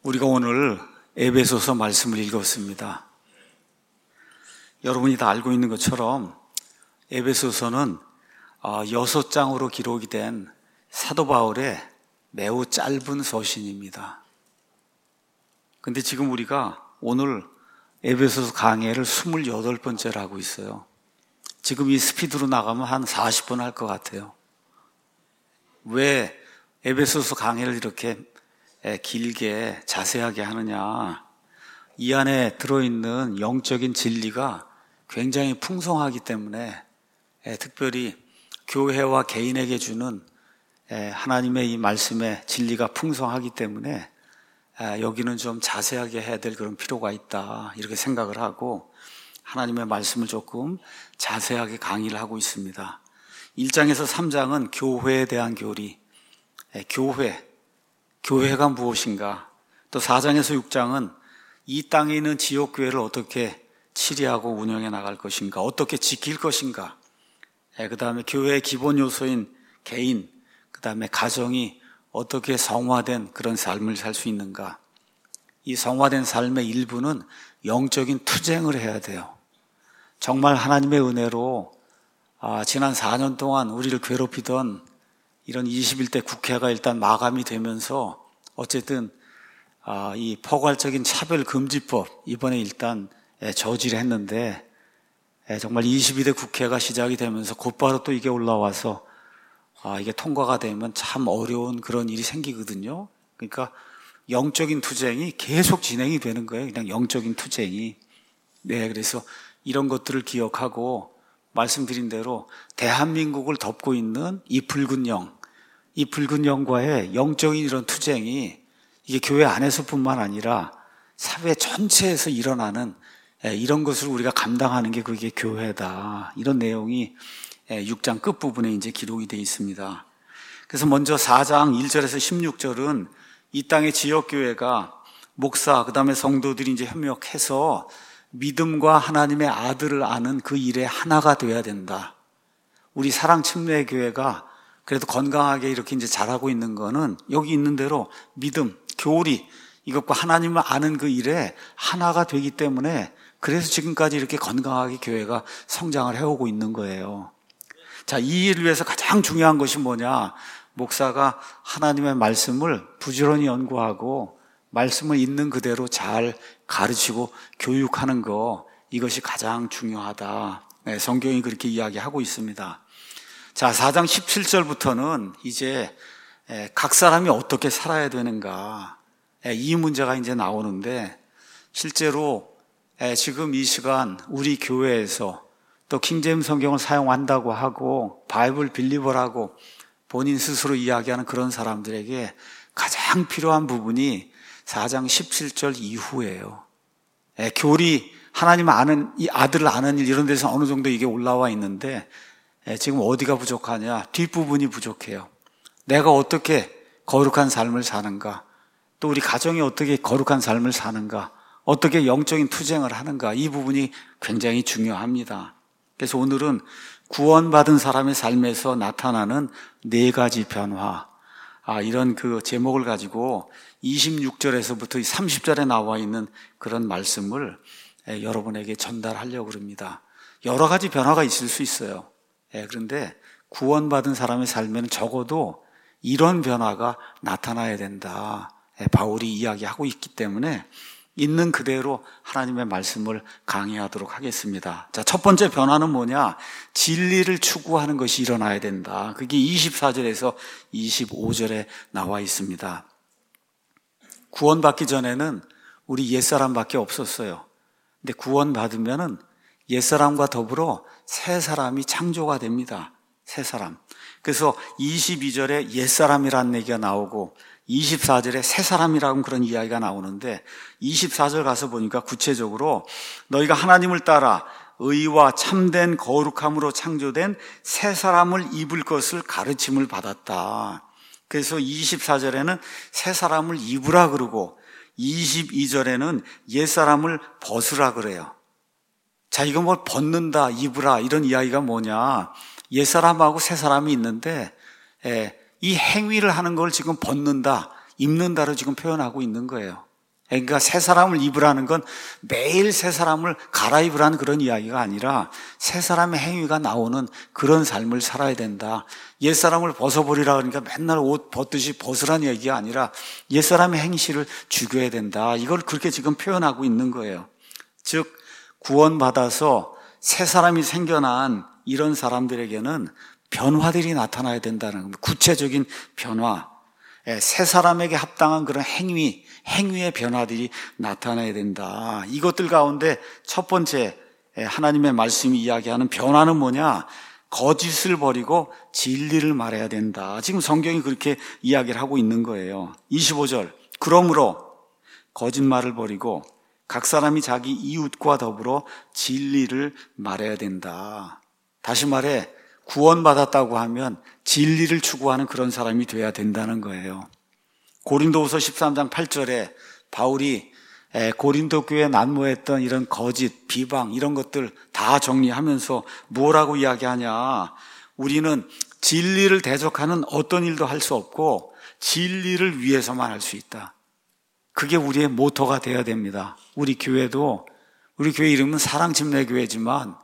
우리가 오늘 에베소서 말씀을 읽었습니다. 여러분이 다 알고 있는 것처럼 에베소서는 6장으로 기록이 된 사도 바울의 매우 짧은 서신입니다. 근데 지금 우리가 오늘 에베소서 강해를 28번째를 하고 있어요. 지금 이 스피드로 나가면 한 40번 할 것 같아요. 왜 에베소서 강해를 이렇게 길게 자세하게 하느냐? 이 안에 들어있는 영적인 진리가 굉장히 풍성하기 때문에 특별히 교회와 개인에게 주는 하나님의 이 말씀의 진리가 풍성하기 때문에 여기는 좀 자세하게 해야 될 그런 필요가 있다 이렇게 생각을 하고 하나님의 말씀을 조금 자세하게 강의를 하고 있습니다. 1장에서 3장은 교회에 대한 교리, 교회가 무엇인가, 또 4장에서 6장은 이 땅에 있는 지역교회를 어떻게 치리하고 운영해 나갈 것인가, 어떻게 지킬 것인가, 그 다음에 교회의 기본 요소인 개인, 그 다음에 가정이 어떻게 성화된 그런 삶을 살 수 있는가. 이 성화된 삶의 일부는 영적인 투쟁을 해야 돼요. 정말 하나님의 은혜로 지난 4년 동안 우리를 괴롭히던 이런 21대 국회가 일단 마감이 되면서 어쨌든 이 포괄적인 차별금지법 이번에 일단 저지를 했는데 정말 22대 국회가 시작이 되면서 곧바로 또 이게 올라와서 이게 통과가 되면 참 어려운 그런 일이 생기거든요. 그러니까 영적인 투쟁이 계속 진행이 되는 거예요. 그냥 영적인 투쟁이. 그래서 이런 것들을 기억하고 말씀드린 대로 대한민국을 덮고 있는 이 붉은 영과의 영적인 이런 투쟁이 이게 교회 안에서뿐만 아니라 사회 전체에서 일어나는 이런 것을 우리가 감당하는 게 그게 교회다. 이런 내용이 6장 끝부분에 이제 기록이 되어 있습니다. 그래서 먼저 4장 1절에서 16절은 이 땅의 지역교회가 목사, 그 다음에 성도들이 이제 협력해서 믿음과 하나님의 아들을 아는 그 일에 하나가 되어야 된다. 우리 사랑침례교회가 그래도 건강하게 이렇게 이제 잘하고 있는 거는 여기 있는 대로 믿음, 교리, 이것과 하나님을 아는 그 일에 하나가 되기 때문에 그래서 지금까지 이렇게 건강하게 교회가 성장을 해오고 있는 거예요. 자, 이 일을 위해서 가장 중요한 것이 뭐냐? 목사가 하나님의 말씀을 부지런히 연구하고 말씀을 있는 그대로 잘 가르치고 교육하는 거, 이것이 가장 중요하다. 성경이 그렇게 이야기하고 있습니다. 자, 4장 17절부터는 이제 각 사람이 어떻게 살아야 되는가, 이 문제가 이제 나오는데 실제로 지금 이 시간 우리 교회에서 또 킹제임스 성경을 사용한다고 하고 바이블 빌리버라고 본인 스스로 이야기하는 그런 사람들에게 가장 필요한 부분이 4장 17절 이후예요. 교리, 하나님 아는, 이 아들을 아는 일, 이런 데서 어느 정도 이게 올라와 있는데 지금 어디가 부족하냐? 뒷부분이 부족해요. 내가 어떻게 거룩한 삶을 사는가? 또 우리 가정이 어떻게 거룩한 삶을 사는가? 어떻게 영적인 투쟁을 하는가? 이 부분이 굉장히 중요합니다. 그래서 오늘은 구원받은 사람의 삶에서 나타나는 4가지 변화, 이런 그 제목을 가지고 26절에서부터 30절에 나와 있는 그런 말씀을 여러분에게 전달하려고 합니다. 여러 가지 변화가 있을 수 있어요. 그런데 구원받은 사람의 삶에는 적어도 이런 변화가 나타나야 된다. 바울이 이야기하고 있기 때문에 있는 그대로 하나님의 말씀을 강의하도록 하겠습니다. 자, 첫 번째 변화는 뭐냐? 진리를 추구하는 것이 일어나야 된다. 그게 24절에서 25절에 나와 있습니다. 구원받기 전에는 우리 옛사람밖에 없었어요. 근데 구원받으면은 옛사람과 더불어 새 사람이 창조가 됩니다. 새 사람. 그래서 22절에 옛사람이라는 얘기가 나오고 24절에 새 사람이라는 그런 이야기가 나오는데 24절 가서 보니까 구체적으로 너희가 하나님을 따라 의와 참된 거룩함으로 창조된 새 사람을 입을 것을 가르침을 받았다. 그래서 24절에는 새 사람을 입으라 그러고 22절에는 옛 사람을 벗으라 그래요. 자, 이거 뭐 벗는다, 입으라 이런 이야기가 뭐냐? 옛 사람하고 새 사람이 있는데 이 행위를 하는 걸 지금 벗는다, 입는다로 지금 표현하고 있는 거예요. 그러니까 새 사람을 입으라는 건 매일 새 사람을 갈아입으라는 그런 이야기가 아니라 새 사람의 행위가 나오는 그런 삶을 살아야 된다. 옛사람을 벗어버리라 그러니까 맨날 옷 벗듯이 벗으라는 얘기가 아니라 옛사람의 행실을 죽여야 된다. 이걸 그렇게 지금 표현하고 있는 거예요. 즉 구원받아서 새 사람이 생겨난 이런 사람들에게는 변화들이 나타나야 된다는 겁니다. 구체적인 변화, 새 사람에게 합당한 그런 행위의 변화들이 나타나야 된다. 이것들 가운데 첫 번째 하나님의 말씀이 이야기하는 변화는 뭐냐? 거짓을 버리고 진리를 말해야 된다. 지금 성경이 그렇게 이야기를 하고 있는 거예요. 25절, 그러므로 거짓말을 버리고 각 사람이 자기 이웃과 더불어 진리를 말해야 된다. 다시 말해 구원받았다고 하면 진리를 추구하는 그런 사람이 돼야 된다는 거예요. 고린도후서 13장 8절에 바울이 고린도 교회에 난무했던 이런 거짓, 비방 이런 것들 다 정리하면서 뭐라고 이야기하냐? 우리는 진리를 대적하는 어떤 일도 할 수 없고 진리를 위해서만 할 수 있다. 그게 우리의 모토가 돼야 됩니다. 우리 교회 이름은 사랑침례교회지만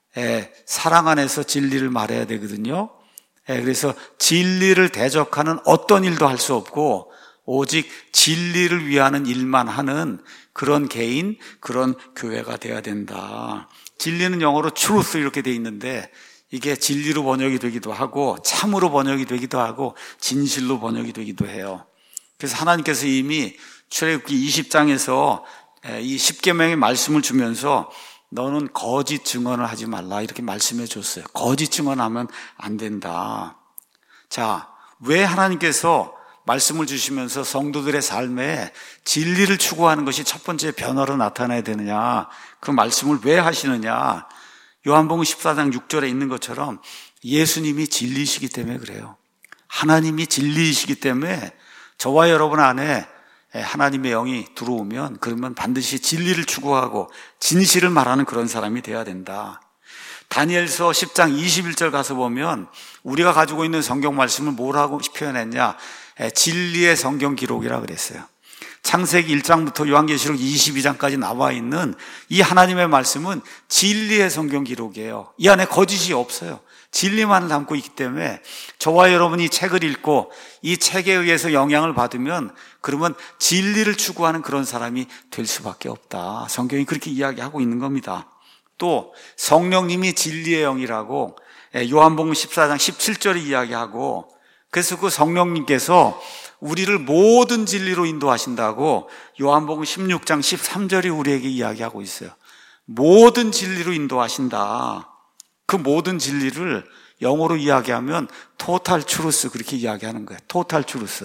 사랑 안에서 진리를 말해야 되거든요. 그래서 진리를 대적하는 어떤 일도 할 수 없고 오직 진리를 위하는 일만 하는 그런 개인, 그런 교회가 돼야 된다. 진리는 영어로 truth 이렇게 돼 있는데 이게 진리로 번역이 되기도 하고 참으로 번역이 되기도 하고 진실로 번역이 되기도 해요. 그래서 하나님께서 이미 출애굽기 20장에서 이 10계명의 말씀을 주면서 너는 거짓 증언을 하지 말라 이렇게 말씀해 줬어요. 거짓 증언하면 안 된다. 자, 왜 하나님께서 말씀을 주시면서 성도들의 삶에 진리를 추구하는 것이 첫 번째 변화로 나타나야 되느냐? 그 말씀을 왜 하시느냐? 요한복음 14장 6절에 있는 것처럼 예수님이 진리이시기 때문에 그래요. 하나님이 진리이시기 때문에 저와 여러분 안에 하나님의 영이 들어오면 그러면 반드시 진리를 추구하고 진실을 말하는 그런 사람이 돼야 된다. 다니엘서 10장 21절 가서 보면 우리가 가지고 있는 성경 말씀을 뭐라고 표현했냐? 진리의 성경 기록이라 그랬어요. 창세기 1장부터 요한계시록 22장까지 나와 있는 이 하나님의 말씀은 진리의 성경 기록이에요. 이 안에 거짓이 없어요. 진리만을 담고 있기 때문에 저와 여러분이 책을 읽고 이 책에 의해서 영향을 받으면 그러면 진리를 추구하는 그런 사람이 될 수밖에 없다. 성경이 그렇게 이야기하고 있는 겁니다. 또 성령님이 진리의 영이라고 요한복음 14장 17절에 이야기하고 그래서 그 성령님께서 우리를 모든 진리로 인도하신다고 요한복음 16장 13절이 우리에게 이야기하고 있어요. 모든 진리로 인도하신다. 그 모든 진리를 영어로 이야기하면 total truth 그렇게 이야기하는 거예요. total truth.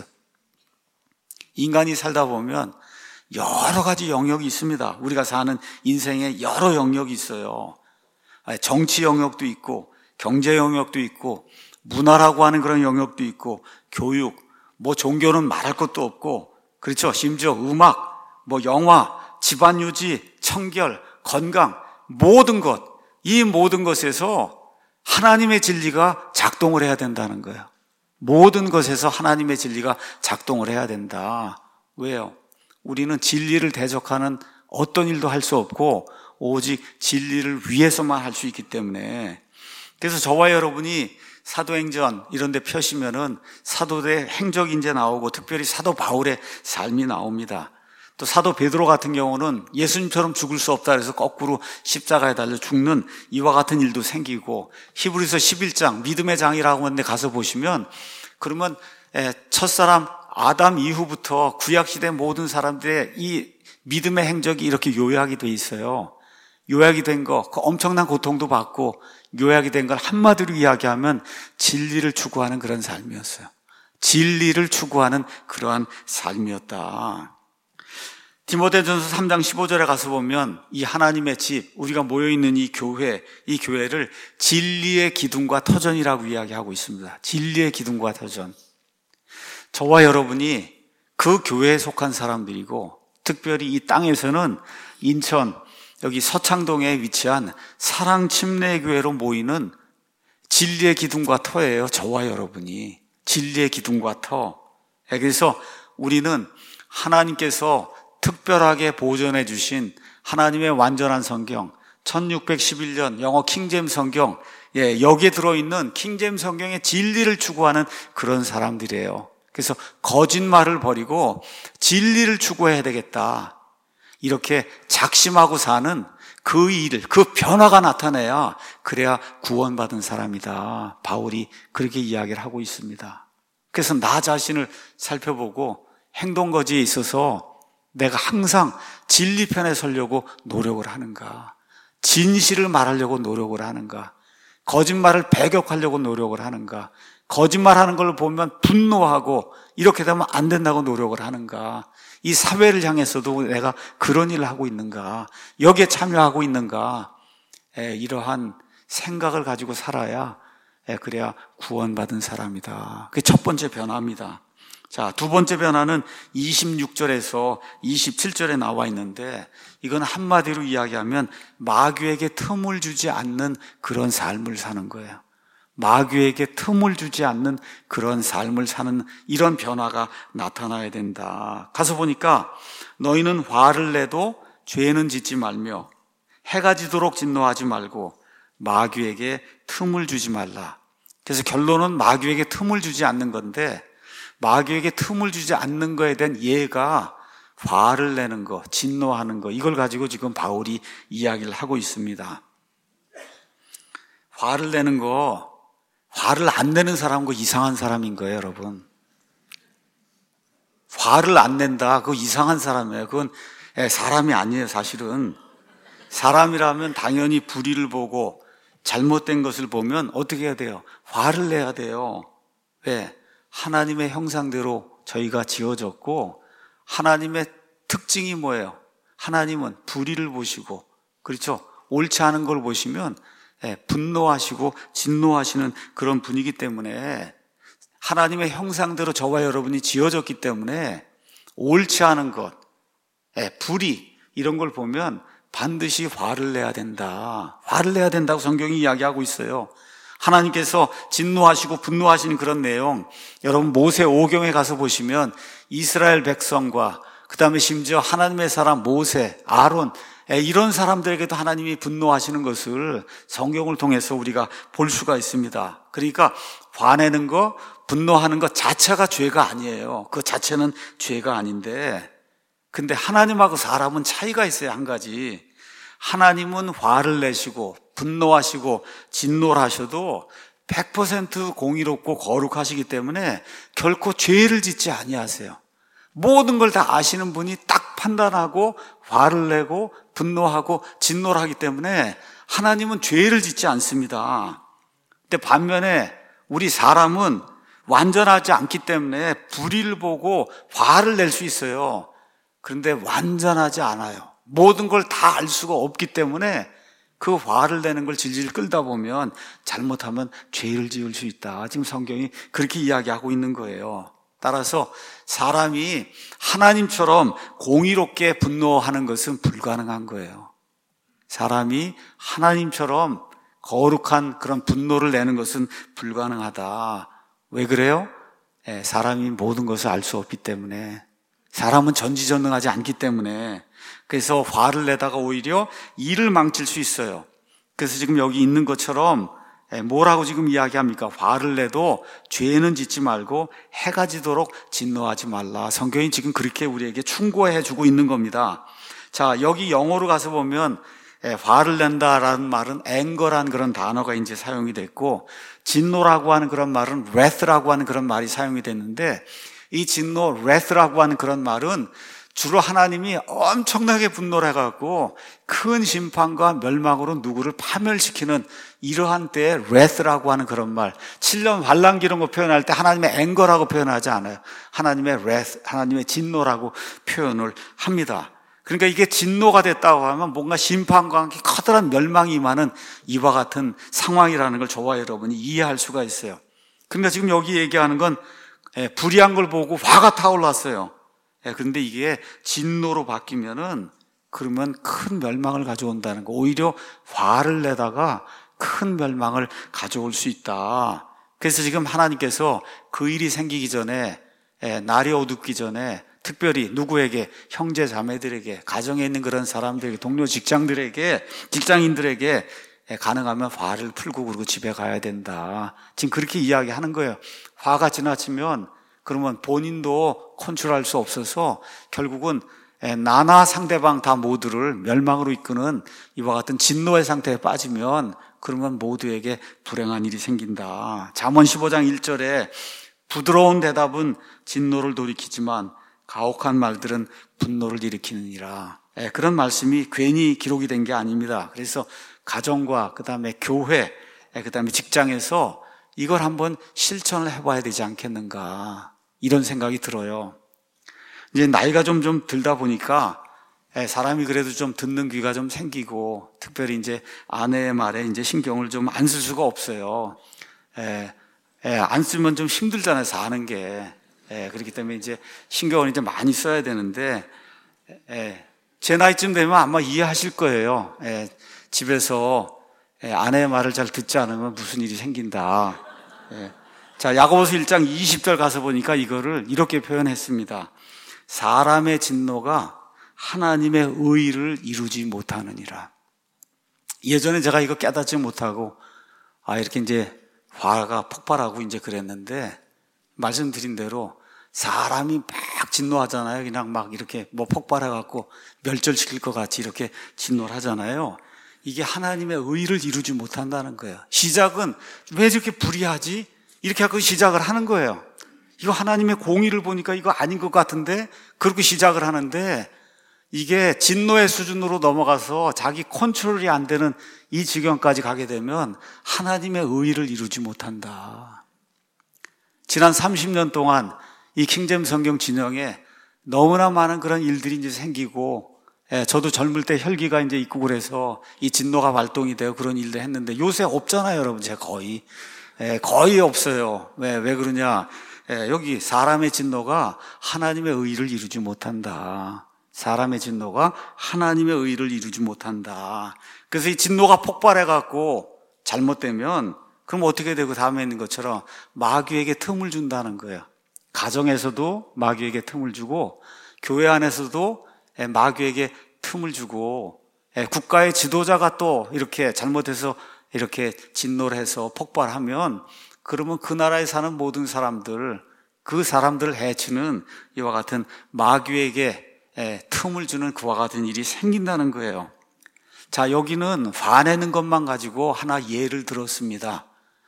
인간이 살다 보면 여러 가지 영역이 있습니다. 우리가 사는 인생에 여러 영역이 있어요. 정치 영역도 있고 경제 영역도 있고 문화라고 하는 그런 영역도 있고 교육, 종교는 말할 것도 없고 그렇죠. 심지어 음악, 영화, 집안 유지, 청결, 건강 모든 것, 이 모든 것에서 하나님의 진리가 작동을 해야 된다는 거예요. 모든 것에서 하나님의 진리가 작동을 해야 된다. 왜요? 우리는 진리를 대적하는 어떤 일도 할 수 없고 오직 진리를 위해서만 할 수 있기 때문에 그래서 저와 여러분이 사도행전 이런 데 펴시면은 사도들의 행적이 이제 나오고 특별히 사도 바울의 삶이 나옵니다. 또 사도 베드로 같은 경우는 예수님처럼 죽을 수 없다 그래서 거꾸로 십자가에 달려 죽는 이와 같은 일도 생기고 히브리서 11장 믿음의 장이라고 하는데 가서 보시면 그러면 첫사람 아담 이후부터 구약시대 모든 사람들의 이 믿음의 행적이 이렇게 요약이 돼 있어요. 요약이 된 거, 그 엄청난 고통도 받고 요약이 된 걸 한마디로 이야기하면 진리를 추구하는 그런 삶이었어요. 진리를 추구하는 그러한 삶이었다. 디모데전서 3장 15절에 가서 보면 이 하나님의 집, 우리가 모여있는 이 교회를 진리의 기둥과 터전이라고 이야기하고 있습니다. 진리의 기둥과 터전. 저와 여러분이 그 교회에 속한 사람들이고 특별히 이 땅에서는 인천 여기 서창동에 위치한 사랑침례교회로 모이는 진리의 기둥과 터예요. 저와 여러분이 진리의 기둥과 터. 그래서 우리는 하나님께서 특별하게 보존해 주신 하나님의 완전한 성경, 1611년 영어 킹제임스 성경, 여기에 들어있는 킹제임스 성경의 진리를 추구하는 그런 사람들이에요. 그래서 거짓말을 버리고 진리를 추구해야 되겠다. 이렇게 작심하고 사는 그 일, 그 변화가 나타나야 그래야 구원받은 사람이다. 바울이 그렇게 이야기를 하고 있습니다. 그래서 나 자신을 살펴보고 행동거지에 있어서 내가 항상 진리 편에 서려고 노력을 하는가? 진실을 말하려고 노력을 하는가? 거짓말을 배격하려고 노력을 하는가? 거짓말하는 걸 보면 분노하고 이렇게 되면 안 된다고 노력을 하는가? 이 사회를 향해서도 내가 그런 일을 하고 있는가? 여기에 참여하고 있는가? 이러한 생각을 가지고 살아야 그래야 구원받은 사람이다. 그게 첫 번째 변화입니다. 자, 두 번째 변화는 26절에서 27절에 나와 있는데 이건 한마디로 이야기하면 마귀에게 틈을 주지 않는 그런 삶을 사는 거예요. 마귀에게 틈을 주지 않는 그런 삶을 사는 이런 변화가 나타나야 된다. 가서 보니까 너희는 화를 내도 죄는 짓지 말며 해가 지도록 진노하지 말고 마귀에게 틈을 주지 말라. 그래서 결론은 마귀에게 틈을 주지 않는 건데 마귀에게 틈을 주지 않는 거에 대한 예가 화를 내는 거, 진노하는 거, 이걸 가지고 지금 바울이 이야기를 하고 있습니다. 화를 내는 거, 화를 안 내는 사람은 이상한 사람인 거예요, 여러분. 화를 안 낸다, 그거 이상한 사람이에요. 그건 사람이 아니에요, 사실은. 사람이라면 당연히 불의를 보고 잘못된 것을 보면 어떻게 해야 돼요? 화를 내야 돼요. 왜? 하나님의 형상대로 저희가 지어졌고 하나님의 특징이 뭐예요? 하나님은 불의를 보시고, 그렇죠? 옳지 않은 걸 보시면 분노하시고 진노하시는 그런 분이기 때문에 하나님의 형상대로 저와 여러분이 지어졌기 때문에 옳지 않은 것, 불의 이런 걸 보면 반드시 화를 내야 된다. 화를 내야 된다고 성경이 이야기하고 있어요. 하나님께서 진노하시고 분노하시는 그런 내용, 여러분 모세 5경에 가서 보시면 이스라엘 백성과 그 다음에 심지어 하나님의 사람 모세, 아론, 이런 사람들에게도 하나님이 분노하시는 것을 성경을 통해서 우리가 볼 수가 있습니다. 그러니까 화내는 거, 분노하는 것 자체가 죄가 아니에요. 그 자체는 죄가 아닌데, 근데 하나님하고 사람은 차이가 있어요. 한 가지. 하나님은 화를 내시고 분노하시고 진노를 하셔도 100% 공의롭고 거룩하시기 때문에 결코 죄를 짓지 아니하세요. 모든 걸 다 아시는 분이 딱 판단하고 화를 내고 분노하고 진노를 하기 때문에 하나님은 죄를 짓지 않습니다. 근데 반면에 우리 사람은 완전하지 않기 때문에 불의를 보고 화를 낼 수 있어요. 그런데 완전하지 않아요. 모든 걸 다 알 수가 없기 때문에 그 화를 내는 걸 질질 끌다 보면 잘못하면 죄를 지을 수 있다. 지금 성경이 그렇게 이야기하고 있는 거예요. 따라서 사람이 하나님처럼 공의롭게 분노하는 것은 불가능한 거예요. 사람이 하나님처럼 거룩한 그런 분노를 내는 것은 불가능하다. 왜 그래요? 사람이 모든 것을 알 수 없기 때문에, 사람은 전지전능하지 않기 때문에, 그래서 화를 내다가 오히려 일을 망칠 수 있어요. 그래서 지금 여기 있는 것처럼 뭐라고 지금 이야기합니까? 화를 내도 죄는 짓지 말고 해가 지도록 진노하지 말라. 성경이 지금 그렇게 우리에게 충고해 주고 있는 겁니다. 자, 여기 영어로 가서 보면 화를 낸다라는 말은 앵거라는 그런 단어가 이제 사용이 됐고, 진노라고 하는 그런 말은 wrath라고 하는 그런 말이 사용이 됐는데, 이 진노, wrath라고 하는 그런 말은 주로 하나님이 엄청나게 분노를 해갖고 큰 심판과 멸망으로 누구를 파멸시키는 이러한 때에 wrath라고 하는 그런 말, 7년 환난 기른 거 표현할 때 하나님의 앵거라고 표현하지 않아요. 하나님의 wrath, 하나님의 진노라고 표현을 합니다. 그러니까 이게 진노가 됐다고 하면 뭔가 심판과 함께 커다란 멸망이 임하는 이와 같은 상황이라는 걸 저와 여러분이 이해할 수가 있어요. 그러니까 지금 여기 얘기하는 건 불의한 걸 보고 화가 타올랐어요. 그런데 이게 진노로 바뀌면은 그러면 큰 멸망을 가져온다는 거, 오히려 화를 내다가 큰 멸망을 가져올 수 있다. 그래서 지금 하나님께서 그 일이 생기기 전에, 날이 어둡기 전에 특별히 누구에게? 형제 자매들에게, 가정에 있는 그런 사람들에게, 동료 직장인들에게 가능하면 화를 풀고 그리고 집에 가야 된다. 지금 그렇게 이야기하는 거예요. 화가 지나치면 그러면 본인도 컨트롤할 수 없어서 결국은 나나 상대방 다 모두를 멸망으로 이끄는 이와 같은 진노의 상태에 빠지면 그러면 모두에게 불행한 일이 생긴다. 잠언 15장 1절에 부드러운 대답은 진노를 돌이키지만 가혹한 말들은 분노를 일으키느니라. 그런 말씀이 괜히 기록이 된 게 아닙니다. 그래서 가정과 그다음에 교회, 그다음에 직장에서 이걸 한번 실천을 해봐야 되지 않겠는가, 이런 생각이 들어요. 이제 나이가 좀 들다 보니까 사람이 그래도 좀 듣는 귀가 좀 생기고, 특별히 이제 아내의 말에 이제 신경을 좀 안 쓸 수가 없어요. 안 쓰면 좀 힘들잖아요, 사는 게. 그렇기 때문에 이제 신경을 이제 많이 써야 되는데, 제 나이쯤 되면 아마 이해하실 거예요. 집에서 아내의 말을 잘 듣지 않으면 무슨 일이 생긴다. 자, 야고보서 1장 20절 가서 보니까 이거를 이렇게 표현했습니다. 사람의 진노가 하나님의 의를 이루지 못하느니라. 예전에 제가 이거 깨닫지 못하고 이렇게 이제 화가 폭발하고 이제 그랬는데, 말씀드린 대로 사람이 막 진노하잖아요. 그냥 막 이렇게 뭐 폭발해갖고 멸절시킬 것 같이 이렇게 진노를 하잖아요. 이게 하나님의 의를 이루지 못한다는 거예요. 시작은 왜 이렇게 불의하지? 이렇게 하고 시작을 하는 거예요. 이거 하나님의 공의를 보니까 이거 아닌 것 같은데, 그렇게 시작을 하는데, 이게 진노의 수준으로 넘어가서 자기 컨트롤이 안 되는 이 지경까지 가게 되면 하나님의 의를 이루지 못한다. 지난 30년 동안 이 킹제임스 성경 진영에 너무나 많은 그런 일들이 이제 생기고, 저도 젊을 때 혈기가 이제 있고 그래서 이 진노가 발동이 되어 그런 일들 했는데, 요새 없잖아요, 여러분. 제가 거의 없어요. 왜 그러냐? 여기 사람의 진노가 하나님의 의를 이루지 못한다. 사람의 진노가 하나님의 의를 이루지 못한다. 그래서 이 진노가 폭발해갖고 잘못되면 그럼 어떻게 되고, 다음에 있는 것처럼 마귀에게 틈을 준다는 거예요. 가정에서도 마귀에게 틈을 주고, 교회 안에서도 마귀에게 틈을 주고, 국가의 지도자가 또 이렇게 잘못해서 이렇게 진노를 해서 폭발하면, 그러면 그 나라에 사는 모든 사람들, 그 사람들을 해치는 이와 같은 마귀에게 틈을 주는 그와 같은 일이 생긴다는 거예요. 자, 여기는 화내는 것만 가지고 하나 예를 들었습니다.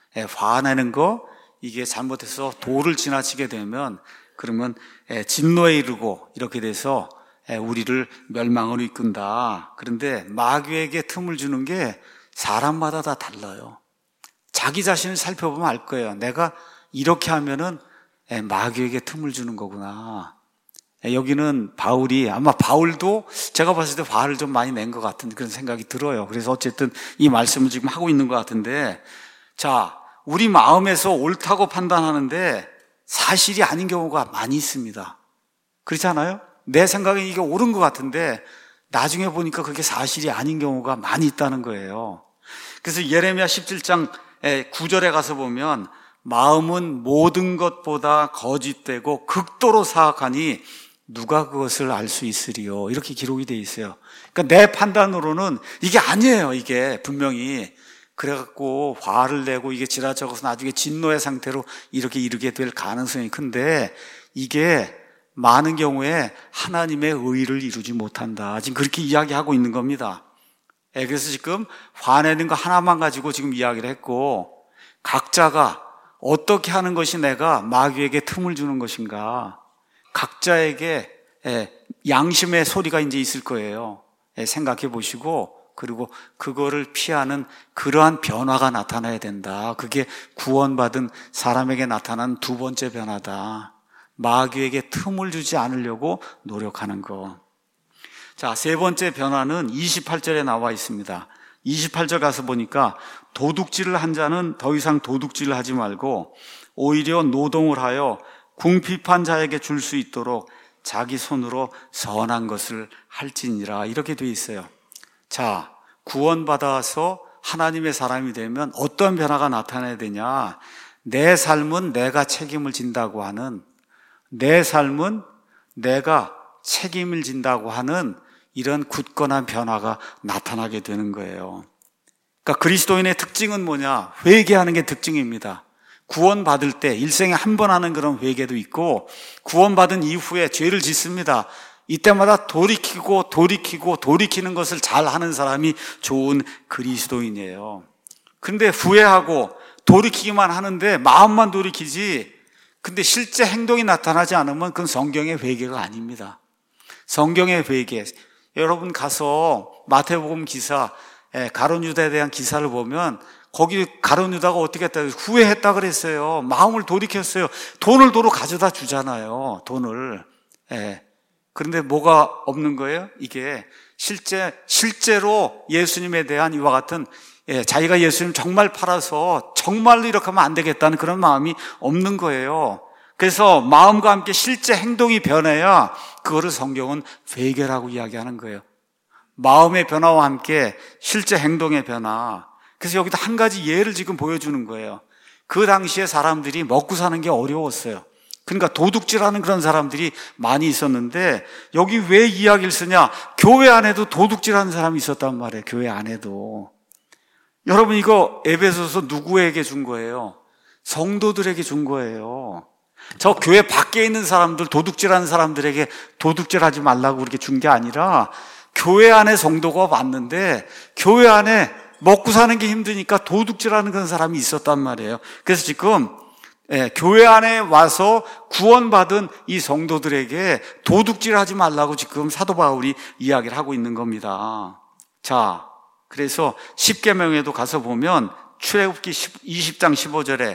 화내는 거, 이게 잘못해서 도를 지나치게 되면 그러면 진노에 이르고 이렇게 돼서 우리를 멸망으로 이끈다. 그런데 마귀에게 틈을 주는 게 사람마다 다 달라요. 자기 자신을 살펴보면 알 거예요. 내가 이렇게 하면은 마귀에게 틈을 주는 거구나. 여기는 바울이, 아마 바울도 제가 봤을 때 화를 좀 많이 낸 것 같은 그런 생각이 들어요. 그래서 어쨌든 이 말씀을 지금 하고 있는 것 같은데, 자, 우리 마음에서 옳다고 판단하는데 사실이 아닌 경우가 많이 있습니다. 그렇지 않아요? 내 생각에 이게 옳은 것 같은데 나중에 보니까 그게 사실이 아닌 경우가 많이 있다는 거예요. 그래서 예레미야 17장 9절에 가서 보면, 마음은 모든 것보다 거짓되고 극도로 사악하니 누가 그것을 알 수 있으리요, 이렇게 기록이 되어 있어요. 그러니까 내 판단으로는 이게 아니에요. 이게 분명히 그래갖고 화를 내고 이게 지나쳐서 나중에 진노의 상태로 이렇게 이르게 될 가능성이 큰데, 이게 많은 경우에 하나님의 의를 이루지 못한다. 지금 그렇게 이야기하고 있는 겁니다. 그래서 지금 화내는 거 하나만 가지고 지금 이야기를 했고, 각자가 어떻게 하는 것이 내가 마귀에게 틈을 주는 것인가, 각자에게 양심의 소리가 이제 있을 거예요. 생각해 보시고, 그리고 그거를 피하는 그러한 변화가 나타나야 된다. 그게 구원받은 사람에게 나타난 두 번째 변화다. 마귀에게 틈을 주지 않으려고 노력하는 거. 자, 세 번째 변화는 28절에 나와 있습니다. 28절 가서 보니까, 도둑질을 한 자는 더 이상 도둑질을 하지 말고 오히려 노동을 하여 궁핍한 자에게 줄 수 있도록 자기 손으로 선한 것을 할지니라, 이렇게 돼 있어요. 자, 구원받아서 하나님의 사람이 되면 어떤 변화가 나타나야 되냐? 내 삶은 내가 책임을 진다고 하는, 내 삶은 내가 책임을 진다고 하는 이런 굳건한 변화가 나타나게 되는 거예요. 그러니까 그리스도인의 특징은 뭐냐? 회개하는 게 특징입니다. 구원받을 때 일생에 한 번 하는 그런 회개도 있고, 구원받은 이후에 죄를 짓습니다. 이때마다 돌이키는 것을 잘 하는 사람이 좋은 그리스도인이에요. 근데 후회하고 돌이키기만 하는데 마음만 돌이키지, 근데 실제 행동이 나타나지 않으면 그건 성경의 회개가 아닙니다. 성경의 회개. 여러분 가서 마태복음 기사, 가룟 유다에 대한 기사를 보면 거기 가룟 유다가 어떻게 했다? 후회했다 그랬어요. 마음을 돌이켰어요. 돈을 도로 가져다 주잖아요. 돈을. 그런데 뭐가 없는 거예요? 이게 실제로 예수님에 대한 이와 같은, 자기가 예수님 정말 팔아서 정말로 이렇게 하면 안 되겠다는 그런 마음이 없는 거예요. 그래서 마음과 함께 실제 행동이 변해야 그거를 성경은 회개라고 이야기하는 거예요. 마음의 변화와 함께 실제 행동의 변화. 그래서 여기도 한 가지 예를 지금 보여주는 거예요. 그 당시에 사람들이 먹고 사는 게 어려웠어요. 그러니까 도둑질하는 그런 사람들이 많이 있었는데, 여기 왜 이야기를 쓰냐? 교회 안에도 도둑질하는 사람이 있었단 말이에요. 교회 안에도. 여러분, 이거 에베소서 누구에게 준 거예요? 성도들에게 준 거예요. 저 교회 밖에 있는 사람들, 도둑질하는 사람들에게 도둑질하지 말라고 그렇게 준 게 아니라, 교회 안에 성도가 왔는데 교회 안에 먹고 사는 게 힘드니까 도둑질하는 그런 사람이 있었단 말이에요. 그래서 지금 교회 안에 와서 구원받은 이 성도들에게 도둑질하지 말라고 지금 사도 바울이 이야기를 하고 있는 겁니다. 자, 그래서 십계명에도 가서 보면 출애굽기 20장 15절에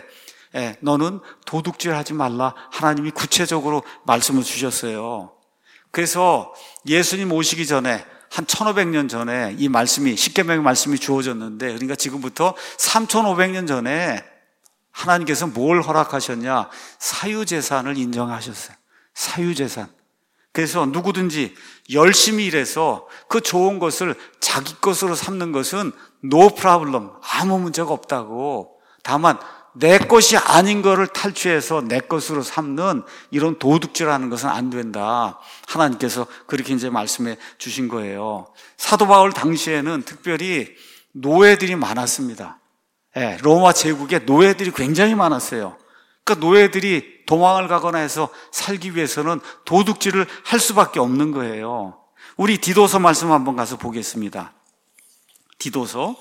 너는 도둑질하지 말라, 하나님이 구체적으로 말씀을 주셨어요. 그래서 예수님 오시기 전에 한 1500년 전에 이 말씀이, 십계명의 말씀이 주어졌는데, 그러니까 지금부터 3500년 전에 하나님께서 뭘 허락하셨냐? 사유재산을 인정하셨어요. 사유재산. 그래서 누구든지 열심히 일해서 그 좋은 것을 자기 것으로 삼는 것은 no problem, 아무 문제가 없다고. 다만 내 것이 아닌 거를 탈취해서 내 것으로 삼는 이런 도둑질하는 것은 안 된다. 하나님께서 그렇게 이제 말씀해 주신 거예요. 사도 바울 당시에는 특별히 노예들이 많았습니다. 로마 제국에 노예들이 굉장히 많았어요. 그러니까 노예들이 도망을 가거나 해서 살기 위해서는 도둑질을 할 수밖에 없는 거예요. 우리 디도서 말씀 한번 가서 보겠습니다. 디도서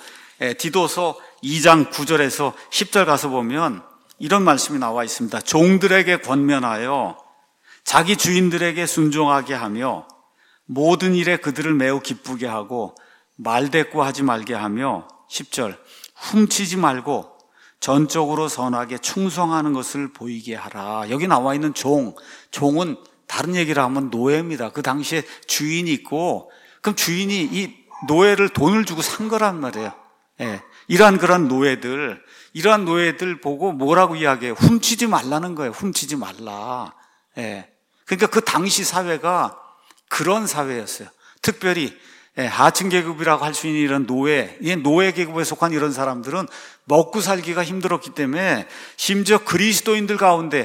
2장 9절에서 10절 가서 보면 이런 말씀이 나와 있습니다. 종들에게 권면하여 자기 주인들에게 순종하게 하며 모든 일에 그들을 매우 기쁘게 하고 말대꾸하지 말게 하며 10절 훔치지 말고 전적으로 선하게 충성하는 것을 보이게 하라. 여기 나와 있는 종은 다른 얘기를 하면 노예입니다. 그 당시에 주인이 있고, 그럼 주인이 이 노예를 돈을 주고 산 거란 말이에요. 이러한 그런 노예들, 이러한 노예들 보고 뭐라고 이야기해요? 훔치지 말라는 거예요. 훔치지 말라. 그러니까 그 당시 사회가 그런 사회였어요. 특별히 하층 계급이라고 할 수 있는 이런 노예 계급에 속한 이런 사람들은 먹고 살기가 힘들었기 때문에 심지어 그리스도인들 가운데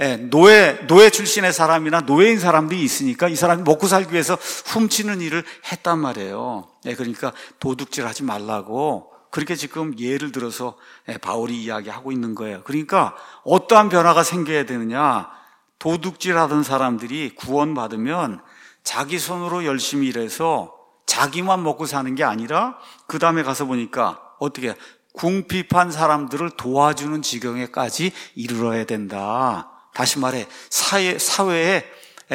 노예 출신의 사람이나 노예인 사람들이 있으니까 이 사람이 먹고 살기 위해서 훔치는 일을 했단 말이에요. 그러니까 도둑질하지 말라고 그렇게 지금 예를 들어서 바울이 이야기하고 있는 거예요. 그러니까 어떠한 변화가 생겨야 되느냐? 도둑질하던 사람들이 구원받으면 자기 손으로 열심히 일해서 자기만 먹고 사는 게 아니라 그 다음에 가서 보니까 어떻게 궁핍한 사람들을 도와주는 지경에까지 이르러야 된다. 다시 말해 사회에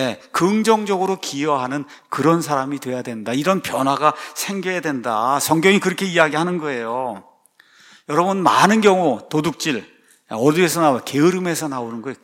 긍정적으로 기여하는 그런 사람이 돼야 된다. 이런 변화가 생겨야 된다. 성경이 그렇게 이야기하는 거예요. 여러분, 많은 경우 도둑질 어디에서 나와요? 게으름에서 나오는 거예요.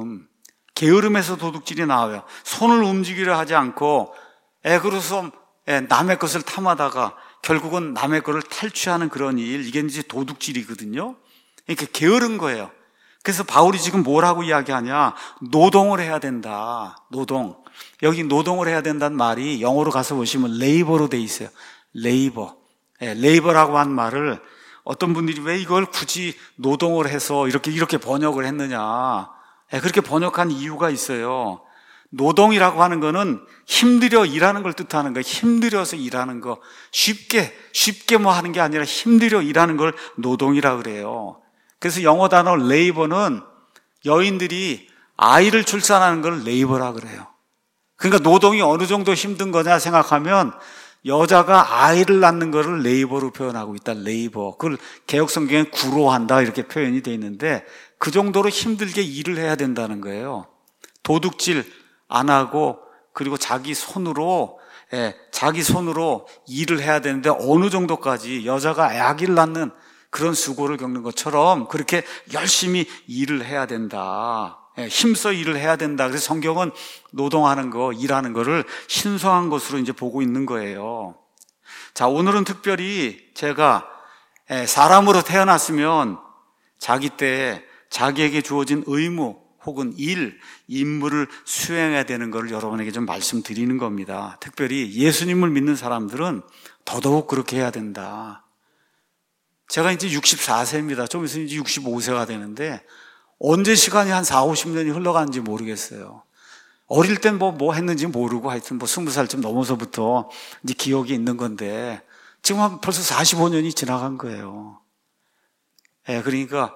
게으름에서 도둑질이 나와요. 손을 움직이려 하지 않고 그래서 남의 것을 탐하다가 결국은 남의 것을 탈취하는 그런 일, 이게 이제 도둑질이거든요. 그러니까 게으른 거예요. 그래서 바울이 지금 뭐라고 이야기하냐? 노동을 해야 된다. 노동. 여기 노동을 해야 된다는 말이 영어로 가서 보시면 레이버로 돼 있어요. 레이버. 레이버라고 한 말을 어떤 분들이 왜 이걸 굳이 노동을 해서 이렇게 번역을 했느냐? 그렇게 번역한 이유가 있어요. 노동이라고 하는 거는 힘들여 일하는 걸 뜻하는 거예요. 힘들여서 일하는 거. 쉽게 뭐 하는 게 아니라 힘들여 일하는 걸 노동이라고 그래요. 그래서 영어 단어 레이버는 여인들이 아이를 출산하는 걸 레이버라 그래요. 그러니까 노동이 어느 정도 힘든 거냐 생각하면 여자가 아이를 낳는 거를 레이버로 표현하고 있다. 레이버. 그걸 개역 성경에 구로한다 이렇게 표현이 되어 있는데 그 정도로 힘들게 일을 해야 된다는 거예요. 도둑질 안 하고 그리고 자기 손으로 일을 해야 되는데 어느 정도까지 여자가 아기를 낳는 그런 수고를 겪는 것처럼 그렇게 열심히 일을 해야 된다. 힘써 일을 해야 된다. 그래서 성경은 노동하는 거, 일하는 거를 신성한 것으로 이제 보고 있는 거예요. 자, 오늘은 특별히 제가 사람으로 태어났으면 자기 때에 자기에게 주어진 의무 혹은 임무를 수행해야 되는 것을 여러분에게 좀 말씀드리는 겁니다. 특별히 예수님을 믿는 사람들은 더더욱 그렇게 해야 된다. 제가 이제 64세입니다. 좀 있으면 이제 65세가 되는데 언제 시간이 한 4, 50년이 흘러가는지 모르겠어요. 어릴 땐 뭐 했는지 모르고 하여튼 20살쯤 넘어서부터 이제 기억이 있는 건데 지금 벌써 45년이 지나간 거예요. 그러니까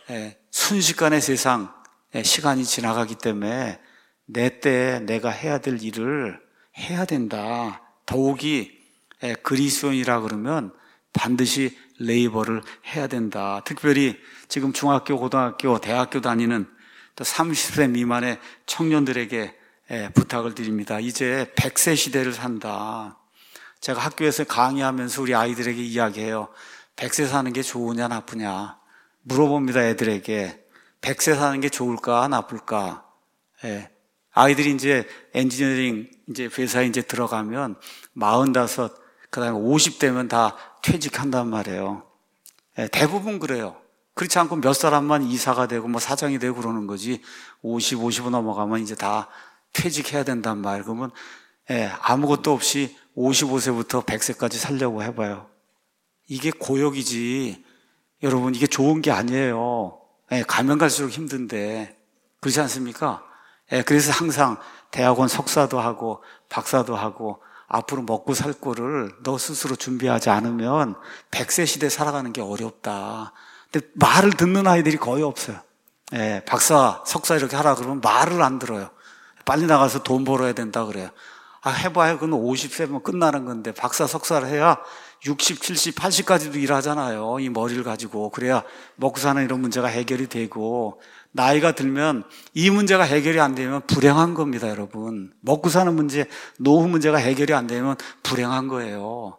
순식간에 세상 시간이 지나가기 때문에 내 때에 내가 해야 될 일을 해야 된다. 더욱이 그리스도인이라 그러면 반드시 레이버를 해야 된다. 특별히 지금 중학교, 고등학교, 대학교 다니는 또 30세 미만의 청년들에게 부탁을 드립니다. 이제 100세 시대를 산다. 제가 학교에서 강의하면서 우리 아이들에게 이야기해요. 100세 사는 게 좋으냐 나쁘냐 물어봅니다. 애들에게 100세 사는 게 좋을까 나쁠까? 아이들이 이제 엔지니어링 이제 회사에 이제 들어가면 45, 그다음에 50대면 다 퇴직한단 말이에요. 대부분 그래요. 그렇지 않고 몇 사람만 이사가 되고 뭐 사장이 되고 그러는 거지. 50 넘어가면 이제 다 퇴직해야 된단 말이에요. 그러면 아무것도 없이 55세부터 100세까지 살려고 해봐요. 이게 고역이지. 여러분 이게 좋은 게 아니에요. 가면 갈수록 힘든데 그렇지 않습니까? 그래서 항상 대학원 석사도 하고 박사도 하고 앞으로 먹고 살 거를 너 스스로 준비하지 않으면 100세 시대 살아가는 게 어렵다. 근데 말을 듣는 아이들이 거의 없어요. 박사, 석사 이렇게 하라 그러면 말을 안 들어요. 빨리 나가서 돈 벌어야 된다 그래요. 해봐야 그건 50세면 끝나는 건데 박사, 석사를 해야 60, 70, 80까지도 일하잖아요. 이 머리를 가지고. 그래야 먹고 사는 이런 문제가 해결이 되고 나이가 들면 이 문제가 해결이 안 되면 불행한 겁니다, 여러분. 먹고 사는 문제, 노후 문제가 해결이 안 되면 불행한 거예요.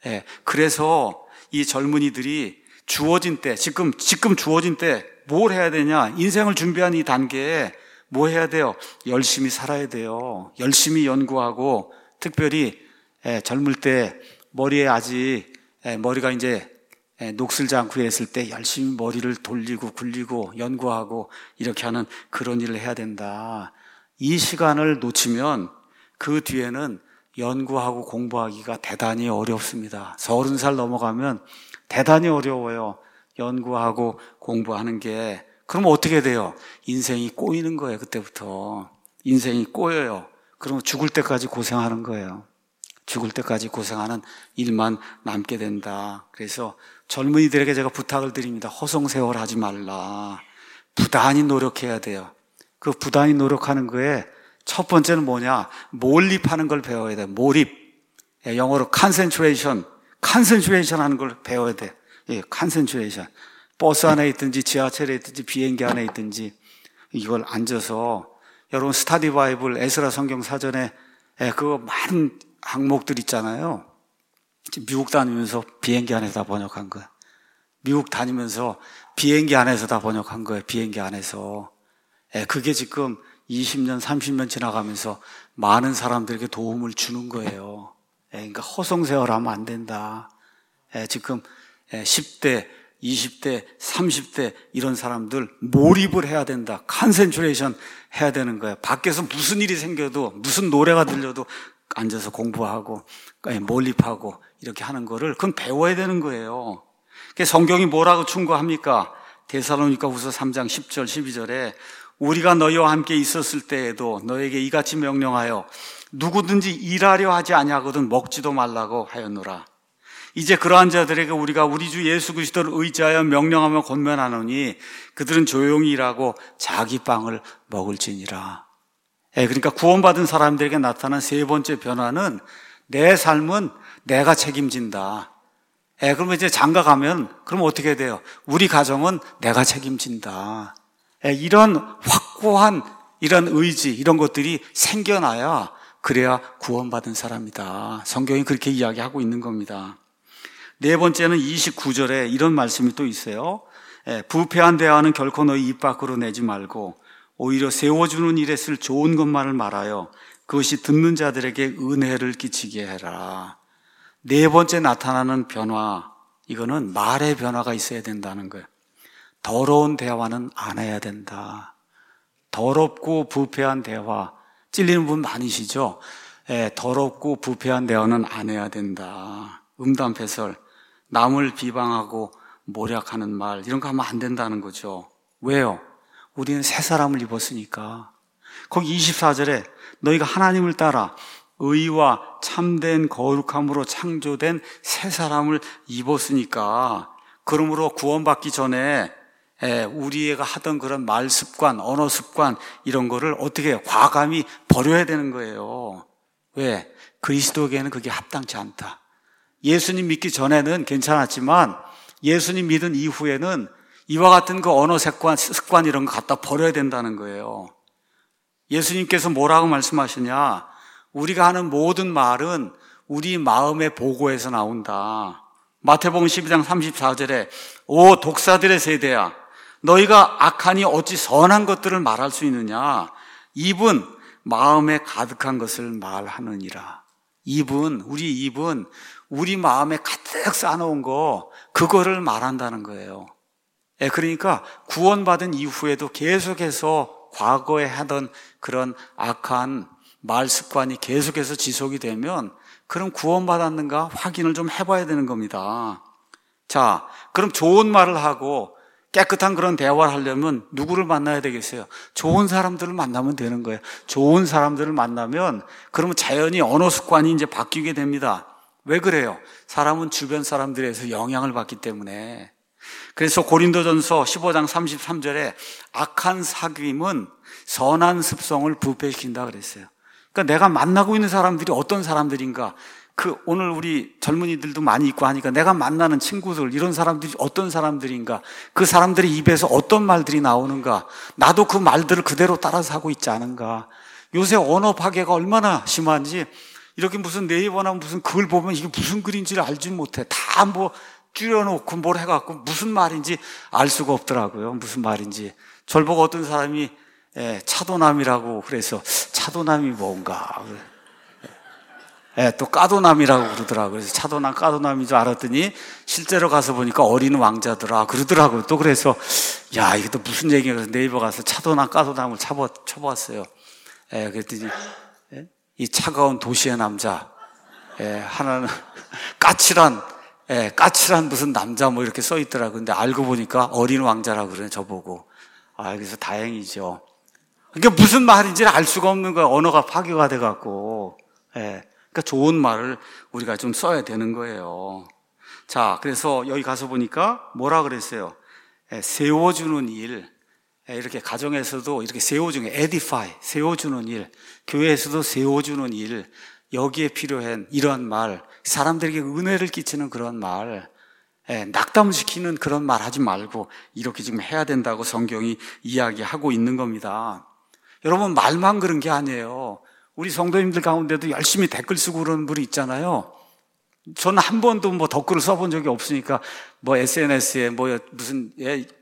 그래서 이 젊은이들이 주어진 때, 지금 주어진 때 뭘 해야 되냐? 인생을 준비하는 이 단계에 뭐 해야 돼요? 열심히 살아야 돼요. 열심히 연구하고 특별히 젊을 때 머리에 아직 머리가 이제 녹슬지 않고 했을 때 열심히 머리를 돌리고 굴리고 연구하고 이렇게 하는 그런 일을 해야 된다. 이 시간을 놓치면 그 뒤에는 연구하고 공부하기가 대단히 어렵습니다. 30살 넘어가면 대단히 어려워요. 연구하고 공부하는 게. 그러면 어떻게 돼요? 인생이 꼬이는 거예요. 그때부터. 인생이 꼬여요. 그러면 죽을 때까지 고생하는 거예요. 죽을 때까지 고생하는 일만 남게 된다. 그래서 젊은이들에게 제가 부탁을 드립니다. 허송세월 하지 말라. 부단히 노력해야 돼요. 그 부단히 노력하는 거에 첫 번째는 뭐냐? 몰입하는 걸 배워야 돼요. 몰입. 영어로 concentration 하는 걸 배워야 돼요. concentration. 버스 안에 있든지 지하철에 있든지 비행기 안에 있든지 이걸 앉아서 여러분 스타디 바이블 에스라 성경 사전에 그거 많은 항목들 있잖아요. 미국 다니면서 비행기 안에서 다 번역한 거예요. 미국 다니면서 비행기 안에서 다 번역한 거예요. 비행기 안에서. 그게 지금 20년, 30년 지나가면서 많은 사람들에게 도움을 주는 거예요. 그러니까 허송세월하면 안 된다. 지금 10대, 20대, 30대 이런 사람들 몰입을 해야 된다. 컨센트레이션 해야 되는 거예요. 밖에서 무슨 일이 생겨도 무슨 노래가 들려도 앉아서 공부하고 몰입하고 이렇게 하는 거를 그건 배워야 되는 거예요. 성경이 뭐라고 충고합니까? 데살로니가후서 3장 10절 12절에 우리가 너희와 함께 있었을 때에도 너에게 이같이 명령하여 누구든지 일하려 하지 아니하거든 먹지도 말라고 하였노라. 이제 그러한 자들에게 우리가 우리 주 예수 그리스도를 의지하여 명령하며 권면하노니 그들은 조용히 일하고 자기 빵을 먹을지니라. 그러니까 구원받은 사람들에게 나타난 세 번째 변화는 내 삶은 내가 책임진다. 그러면 이제 장가 가면 그럼 어떻게 돼요? 우리 가정은 내가 책임진다. 이런 확고한 이런 의지, 이런 것들이 생겨나야 그래야 구원받은 사람이다. 성경이 그렇게 이야기하고 있는 겁니다. 네 번째는 29절에 이런 말씀이 또 있어요. 부패한 대화는 결코 너희 입 밖으로 내지 말고 오히려 세워주는 일에 쓸 좋은 것만을 말하여 그것이 듣는 자들에게 은혜를 끼치게 해라. 네 번째 나타나는 변화, 이거는 말의 변화가 있어야 된다는 거예요. 더러운 대화는 안 해야 된다. 더럽고 부패한 대화, 찔리는 분 많으시죠? 더럽고 부패한 대화는 안 해야 된다. 음담패설, 남을 비방하고 모략하는 말, 이런 거 하면 안 된다는 거죠. 왜요? 우리는 새 사람을 입었으니까. 거기 24절에 너희가 하나님을 따라 의와 참된 거룩함으로 창조된 새 사람을 입었으니까, 그러므로 구원받기 전에 우리가 하던 그런 말 습관, 언어 습관, 이런 거를 어떻게 해요? 과감히 버려야 되는 거예요. 왜? 그리스도에게는 그게 합당치 않다. 예수님 믿기 전에는 괜찮았지만 예수님 믿은 이후에는 이와 같은 그 언어 습관 이런 거 갖다 버려야 된다는 거예요. 예수님께서 뭐라고 말씀하시냐? 우리가 하는 모든 말은 우리 마음의 보고에서 나온다. 마태복음 12장 34절에 오 독사들의 세대야, 너희가 악하니 어찌 선한 것들을 말할 수 있느냐? 입은 마음에 가득한 것을 말하느니라. 우리 입은 우리 마음에 가득 쌓아놓은 거, 그거를 말한다는 거예요. 그러니까 구원받은 이후에도 계속해서 과거에 하던 그런 악한 말 습관이 계속해서 지속이 되면 그럼 구원받았는가 확인을 좀 해봐야 되는 겁니다. 자, 그럼 좋은 말을 하고 깨끗한 그런 대화를 하려면 누구를 만나야 되겠어요? 좋은 사람들을 만나면 되는 거예요. 좋은 사람들을 만나면 그러면 자연히 언어 습관이 이제 바뀌게 됩니다. 왜 그래요? 사람은 주변 사람들에서 영향을 받기 때문에. 그래서 고린도전서 15장 33절에 악한 사귐은 선한 습성을 부패시킨다 그랬어요. 그러니까 내가 만나고 있는 사람들이 어떤 사람들인가, 오늘 우리 젊은이들도 많이 있고 하니까 내가 만나는 친구들, 이런 사람들이 어떤 사람들인가, 그 사람들의 입에서 어떤 말들이 나오는가, 나도 그 말들을 그대로 따라서 하고 있지 않은가. 요새 언어 파괴가 얼마나 심한지, 이렇게 무슨 네이버나 무슨 글 보면 이게 무슨 글인지를 알지 못해. 다 뭐 줄여놓고 뭘 해갖고 무슨 말인지 알 수가 없더라고요. 무슨 말인지. 저를 보고 어떤 사람이 차도남이라고 그래서 차도남이 뭔가, 또 까도남이라고 그러더라고요. 그래서 차도남, 까도남인 줄 알았더니 실제로 가서 보니까 어린 왕자더라 그러더라고요. 또 그래서 야, 이게 또 무슨 얘기야. 그래서 네이버 가서 차도남, 까도남을 쳐봤어요. 그랬더니 이 차가운 도시의 남자, 하나는 까칠한 무슨 남자 뭐 이렇게 써 있더라고요. 근데 알고 보니까 어린 왕자라고 그러네, 저보고. 그래서 다행이죠. 그러니까 무슨 말인지를 알 수가 없는 거야. 언어가 파괴가 돼갖고. 그러니까 좋은 말을 우리가 좀 써야 되는 거예요. 자, 그래서 여기 가서 보니까 뭐라 그랬어요? 세워주는 일. 이렇게 가정에서도 이렇게 세워주는, edify, 세워주는 일. 교회에서도 세워주는 일. 여기에 필요한 이런 말. 사람들에게 은혜를 끼치는 그런 말. 낙담시키는 그런 말 하지 말고 이렇게 지금 해야 된다고 성경이 이야기하고 있는 겁니다. 여러분, 말만 그런 게 아니에요. 우리 성도님들 가운데도 열심히 댓글 쓰고 그러는 분이 있잖아요. 저는 한 번도 뭐 댓글을 써본 적이 없으니까 뭐 SNS에 뭐 무슨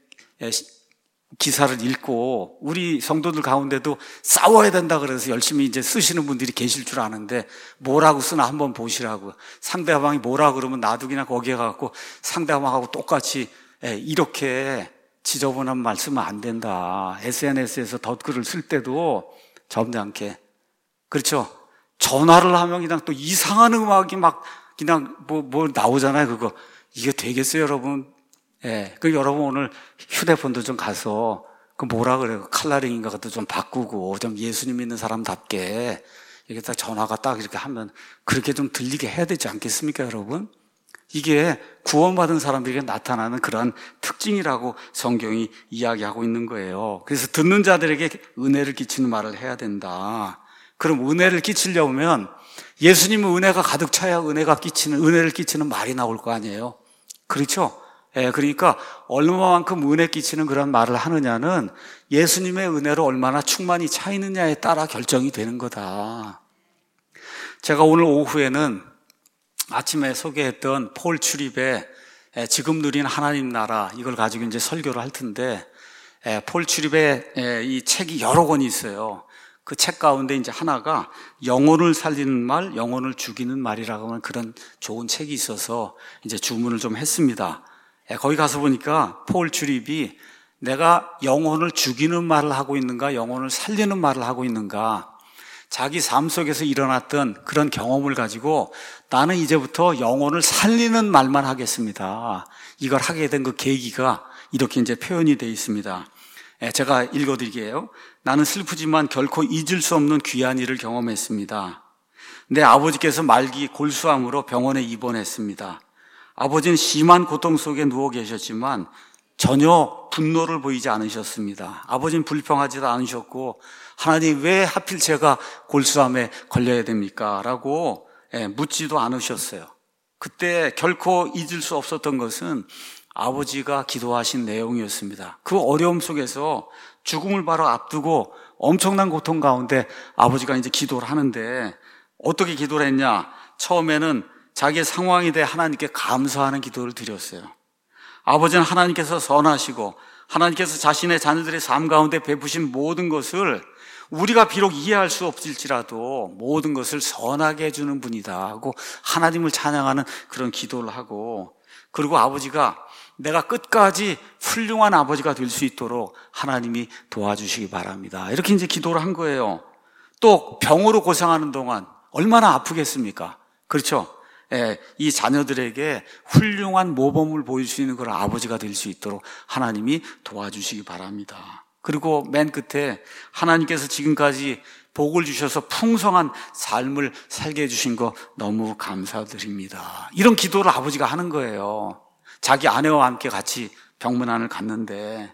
기사를 읽고 우리 성도들 가운데도 싸워야 된다 그래서 열심히 이제 쓰시는 분들이 계실 줄 아는데 뭐라고 쓰나 한번 보시라고. 상대방이 뭐라고 그러면 나도 그냥 거기에 가고 상대방하고 똑같이 이렇게 지저분한 말 쓰면 안 된다. SNS에서 댓글을 쓸 때도 점잖게. 그렇죠? 전화를 하면 그냥 또 이상한 음악이 막 그냥 뭐 나오잖아요. 그거. 이게 되겠어요, 여러분? 그 여러분 오늘 휴대폰도 좀 가서 그 뭐라 그래요? 칼라링인가 그것도 좀 바꾸고 좀 예수님 믿는 사람답게 이게 딱 전화가 딱 이렇게 하면 그렇게 좀 들리게 해야 되지 않겠습니까, 여러분? 이게 구원받은 사람들에게 나타나는 그런 특징이라고 성경이 이야기하고 있는 거예요. 그래서 듣는 자들에게 은혜를 끼치는 말을 해야 된다. 그럼 은혜를 끼치려면 예수님은 은혜가 가득 차야 은혜를 끼치는 말이 나올 거 아니에요. 그렇죠? 그러니까 얼마만큼 은혜 끼치는 그런 말을 하느냐는 예수님의 은혜로 얼마나 충만히 차 있느냐에 따라 결정이 되는 거다. 제가 오늘 오후에는 아침에 소개했던 폴 출입의 지금 누린 하나님 나라 이걸 가지고 이제 설교를 할 텐데, 폴 출입의 이 책이 여러 권이 있어요. 그 책 가운데 이제 하나가 영혼을 살리는 말, 영혼을 죽이는 말이라고 하는 그런 좋은 책이 있어서 이제 주문을 좀 했습니다. 거기 가서 보니까 폴 출입이 내가 영혼을 죽이는 말을 하고 있는가, 영혼을 살리는 말을 하고 있는가, 자기 삶 속에서 일어났던 그런 경험을 가지고 나는 이제부터 영혼을 살리는 말만 하겠습니다. 이걸 하게 된 그 계기가 이렇게 이제 표현이 되어 있습니다. 제가 읽어드릴게요. 나는 슬프지만 결코 잊을 수 없는 귀한 일을 경험했습니다. 내 아버지께서 말기 골수암으로 병원에 입원했습니다. 아버지는 심한 고통 속에 누워 계셨지만 전혀 분노를 보이지 않으셨습니다. 아버지는 불평하지도 않으셨고, 하나님 왜 하필 제가 골수암에 걸려야 됩니까? 라고 묻지도 않으셨어요. 그때 결코 잊을 수 없었던 것은 아버지가 기도하신 내용이었습니다. 그 어려움 속에서 죽음을 바로 앞두고 엄청난 고통 가운데 아버지가 이제 기도를 하는데, 어떻게 기도를 했냐? 처음에는 자기의 상황에 대해 하나님께 감사하는 기도를 드렸어요. 아버지는 하나님께서 선하시고 하나님께서 자신의 자녀들의 삶 가운데 베푸신 모든 것을 우리가 비록 이해할 수 없을지라도 모든 것을 선하게 해주는 분이다 하고 하나님을 찬양하는 그런 기도를 하고, 그리고 아버지가 내가 끝까지 훌륭한 아버지가 될 수 있도록 하나님이 도와주시기 바랍니다. 이렇게 이제 기도를 한 거예요. 또 병으로 고생하는 동안 얼마나 아프겠습니까? 그렇죠? 이 자녀들에게 훌륭한 모범을 보일 수 있는 그런 아버지가 될 수 있도록 하나님이 도와주시기 바랍니다. 그리고 맨 끝에 하나님께서 지금까지 복을 주셔서 풍성한 삶을 살게 해주신 거 너무 감사드립니다. 이런 기도를 아버지가 하는 거예요. 자기 아내와 함께 같이 병문안을 갔는데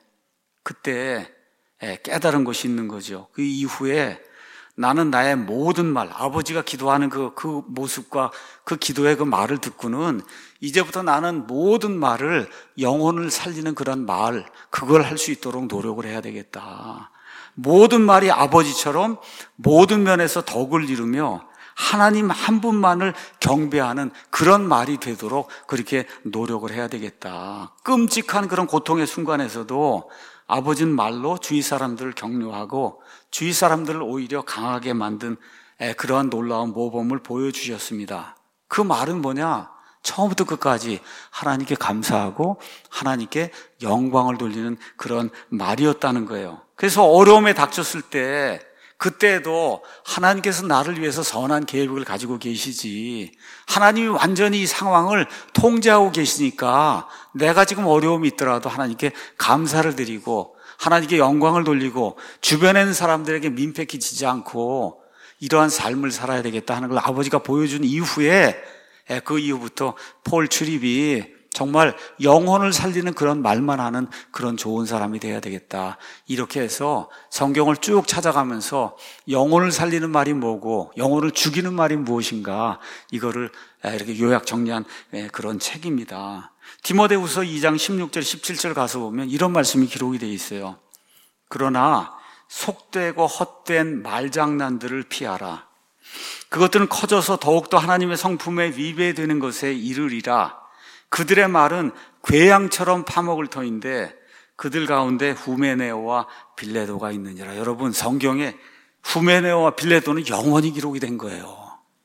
그때 깨달은 것이 있는 거죠. 그 이후에 나는 나의 모든 말, 아버지가 기도하는 그 모습과 그 기도의 그 말을 듣고는 이제부터 나는 모든 말을 영혼을 살리는 그런 말, 그걸 할 수 있도록 노력을 해야 되겠다. 모든 말이 아버지처럼 모든 면에서 덕을 이루며 하나님 한 분만을 경배하는 그런 말이 되도록 그렇게 노력을 해야 되겠다. 끔찍한 그런 고통의 순간에서도 아버지는 말로 주위 사람들을 격려하고 주위 사람들을 오히려 강하게 만든 그러한 놀라운 모범을 보여주셨습니다. 그 말은 뭐냐? 처음부터 끝까지 하나님께 감사하고 하나님께 영광을 돌리는 그런 말이었다는 거예요. 그래서 어려움에 닥쳤을 때 그때도 하나님께서 나를 위해서 선한 계획을 가지고 계시지, 하나님이 완전히 이 상황을 통제하고 계시니까 내가 지금 어려움이 있더라도 하나님께 감사를 드리고 하나님께 영광을 돌리고 주변에 있는 사람들에게 민폐 끼치지 않고 이러한 삶을 살아야 되겠다 하는 걸 아버지가 보여준 이후에, 그 이후부터 폴 출입이 정말 영혼을 살리는 그런 말만 하는 그런 좋은 사람이 돼야 되겠다. 이렇게 해서 성경을 쭉 찾아가면서 영혼을 살리는 말이 뭐고 영혼을 죽이는 말이 무엇인가, 이거를 이렇게 요약 정리한 그런 책입니다. 디모데후서 2장 16절 17절 가서 보면 이런 말씀이 기록이 되어 있어요. 그러나 속되고 헛된 말장난들을 피하라. 그것들은 커져서 더욱더 하나님의 성품에 위배되는 것에 이르리라. 그들의 말은 궤양처럼 파먹을 터인데 그들 가운데 후메네오와 빌레도가 있느니라. 여러분, 성경에 후메네오와 빌레도는 영원히 기록이 된 거예요.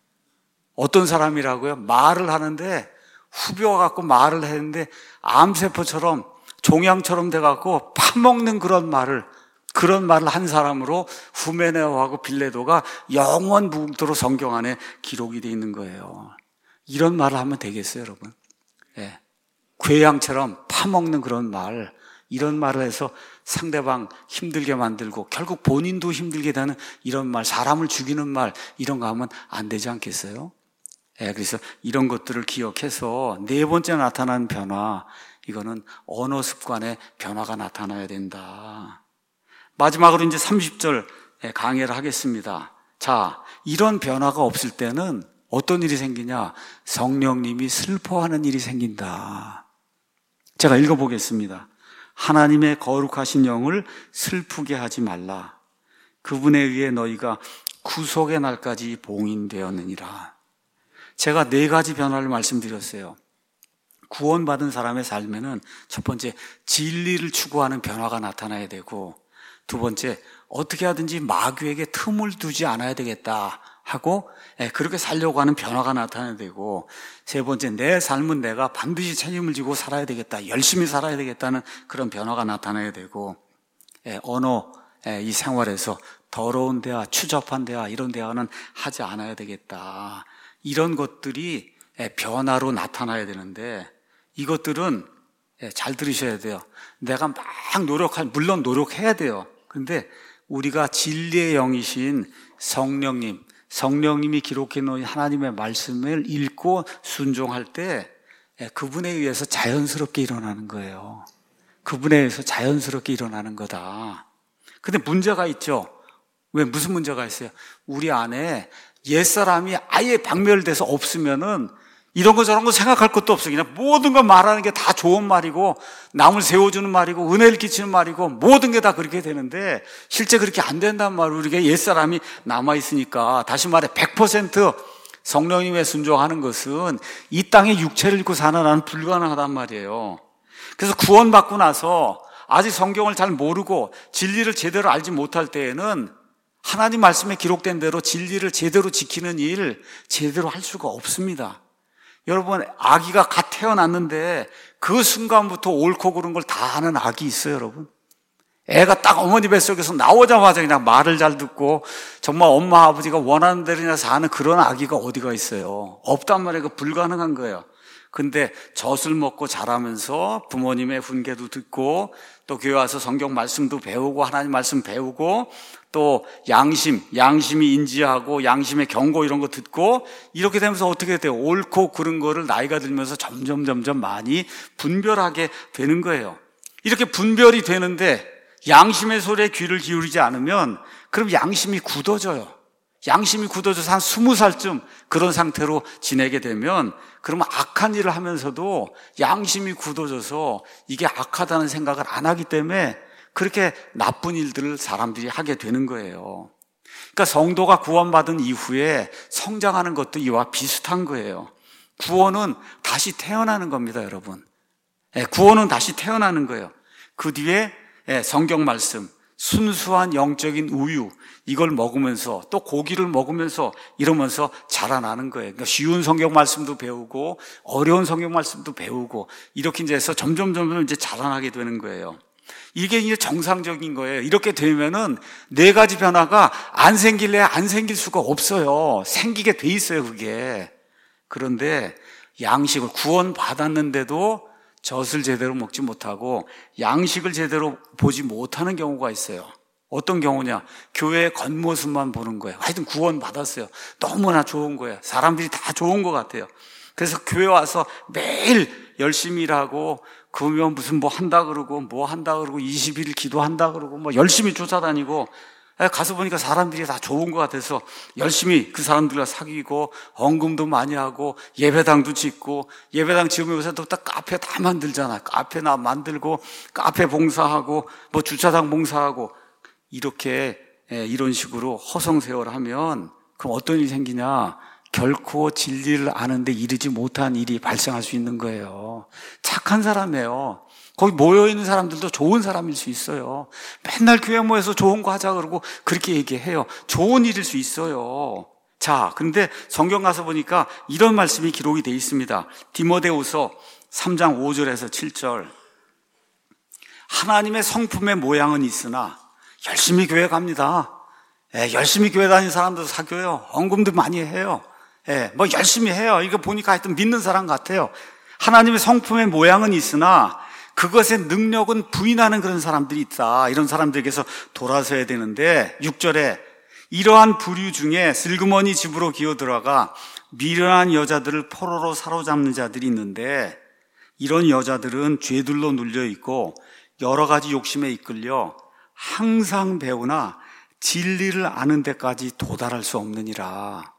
어떤 사람이라고요? 말을 하는데 후벼가 갖고 말을 했는데 암세포처럼 종양처럼 돼갖고 파먹는 그런 말을 한 사람으로 후메네오하고 빌레도가 영원 무궁토록 성경 안에 기록이 되어 있는 거예요. 이런 말을 하면 되겠어요, 여러분? 궤양처럼 파먹는 그런 말, 이런 말을 해서 상대방 힘들게 만들고 결국 본인도 힘들게 되는 이런 말, 사람을 죽이는 말, 이런 거 하면 안 되지 않겠어요? 그래서 이런 것들을 기억해서 네 번째 나타나는 변화, 이거는 언어 습관의 변화가 나타나야 된다. 마지막으로 이제 30절 강의를 하겠습니다. 자, 이런 변화가 없을 때는 어떤 일이 생기냐? 성령님이 슬퍼하는 일이 생긴다. 제가 읽어보겠습니다. 하나님의 거룩하신 영을 슬프게 하지 말라. 그분에 의해 너희가 구속의 날까지 봉인되었느니라. 제가 네 가지 변화를 말씀드렸어요. 구원받은 사람의 삶에는 첫 번째, 진리를 추구하는 변화가 나타나야 되고, 두 번째, 어떻게 하든지 마귀에게 틈을 두지 않아야 되겠다 하고 그렇게 살려고 하는 변화가 나타나야 되고, 세 번째, 내 삶은 내가 반드시 책임을 지고 살아야 되겠다, 열심히 살아야 되겠다는 그런 변화가 나타나야 되고, 언어 이 생활에서 더러운 대화, 추잡한 대화, 이런 대화는 하지 않아야 되겠다, 이런 것들이 변화로 나타나야 되는데, 이것들은 잘 들으셔야 돼요. 내가 막 물론 노력해야 돼요. 근데 우리가 진리의 영이신 성령님이 기록해 놓은 하나님의 말씀을 읽고 순종할 때 그분에 의해서 자연스럽게 일어나는 거예요. 그분에 의해서 자연스럽게 일어나는 거다. 근데 문제가 있죠. 왜, 무슨 문제가 있어요? 우리 안에 옛사람이 아예 박멸돼서 없으면은 이런 거 저런 거 생각할 것도 없어. 그냥 모든 거 말하는 게 다 좋은 말이고, 남을 세워주는 말이고, 은혜를 끼치는 말이고, 모든 게 다 그렇게 되는데, 실제 그렇게 안 된단 말이에요. 우리가 옛사람이 남아있으니까. 다시 말해 100% 성령님의 순종하는 것은 이 땅에 육체를 입고 사는 한은 불가능하단 말이에요. 그래서 구원받고 나서 아직 성경을 잘 모르고 진리를 제대로 알지 못할 때에는 하나님 말씀에 기록된 대로 진리를 제대로 지키는 일 제대로 할 수가 없습니다. 여러분, 아기가 갓 태어났는데 그 순간부터 옳고 그른 걸 다 아는 아기 있어요, 여러분. 애가 딱 어머니 뱃속에서 나오자마자 그냥 말을 잘 듣고 정말 엄마 아버지가 원하는 대로 그냥 사는 그런 아기가 어디가 있어요. 없단 말이에요. 그 불가능한 거예요. 근데 젖을 먹고 자라면서 부모님의 훈계도 듣고 또 교회 와서 성경 말씀도 배우고 하나님 말씀 배우고 또 양심이 인지하고 양심의 경고 이런 거 듣고 이렇게 되면서 어떻게 돼요? 옳고 그른 거를 나이가 들면서 점점 많이 분별하게 되는 거예요. 이렇게 분별이 되는데 양심의 소리에 귀를 기울이지 않으면 그럼 양심이 굳어져요. 양심이 굳어져서 한 20살쯤 그런 상태로 지내게 되면 그러면 악한 일을 하면서도 양심이 굳어져서 이게 악하다는 생각을 안 하기 때문에 그렇게 나쁜 일들을 사람들이 하게 되는 거예요. 그러니까 성도가 구원받은 이후에 성장하는 것도 이와 비슷한 거예요. 구원은 다시 태어나는 겁니다, 여러분. 구원은 다시 태어나는 거예요. 그 뒤에 성경 말씀, 순수한 영적인 우유, 이걸 먹으면서 또 고기를 먹으면서 이러면서 자라나는 거예요. 그러니까 쉬운 성경 말씀도 배우고 어려운 성경 말씀도 배우고 이렇게 이제 해서 점점 이제 자라나게 되는 거예요. 이게 이제 정상적인 거예요. 이렇게 되면은 네 가지 변화가 안 생길래 안 생길 수가 없어요. 생기게 돼 있어요, 그게. 그런데 양식을 구원 받았는데도 젖을 제대로 먹지 못하고 양식을 제대로 보지 못하는 경우가 있어요. 어떤 경우냐? 교회의 겉모습만 보는 거예요. 하여튼 구원 받았어요. 너무나 좋은 거예요. 사람들이 다 좋은 것 같아요. 그래서 교회 와서 매일 열심히 일하고 그러면 무슨 뭐 한다 그러고 20일 기도한다 그러고 뭐 열심히 쫓아다니고 가서 보니까 사람들이 다 좋은 것 같아서 열심히 그 사람들과 사귀고 헌금도 많이 하고 예배당도 짓고 예배당 지으면 요새 또 딱 카페 다 만들잖아. 카페 만들고 카페 봉사하고 뭐 주차장 봉사하고 이렇게 이런 식으로 허송세월 하면 그럼 어떤 일이 생기냐? 결코 진리를 아는데 이르지 못한 일이 발생할 수 있는 거예요. 착한 사람이에요. 거기 모여있는 사람들도 좋은 사람일 수 있어요. 맨날 교회 모여서 좋은 거 하자 그러고 그렇게 얘기해요. 좋은 일일 수 있어요. 자, 근데 성경 가서 보니까 이런 말씀이 기록이 되어 있습니다. 디모데후서 3장 5절에서 7절. 하나님의 성품의 모양은 있으나 열심히 교회 갑니다. 열심히 교회 다니는 사람도 사귀어요. 헌금도 많이 해요. 뭐 열심히 해요. 이거 보니까 하여튼 믿는 사람 같아요. 하나님의 성품의 모양은 있으나 그것의 능력은 부인하는 그런 사람들이 있다. 이런 사람들에게서 돌아서야 되는데 6절에 이러한 부류 중에 슬그머니 집으로 기어들어가 미련한 여자들을 포로로 사로잡는 자들이 있는데 이런 여자들은 죄들로 눌려 있고 여러 가지 욕심에 이끌려 항상 배우나 진리를 아는 데까지 도달할 수 없느니라.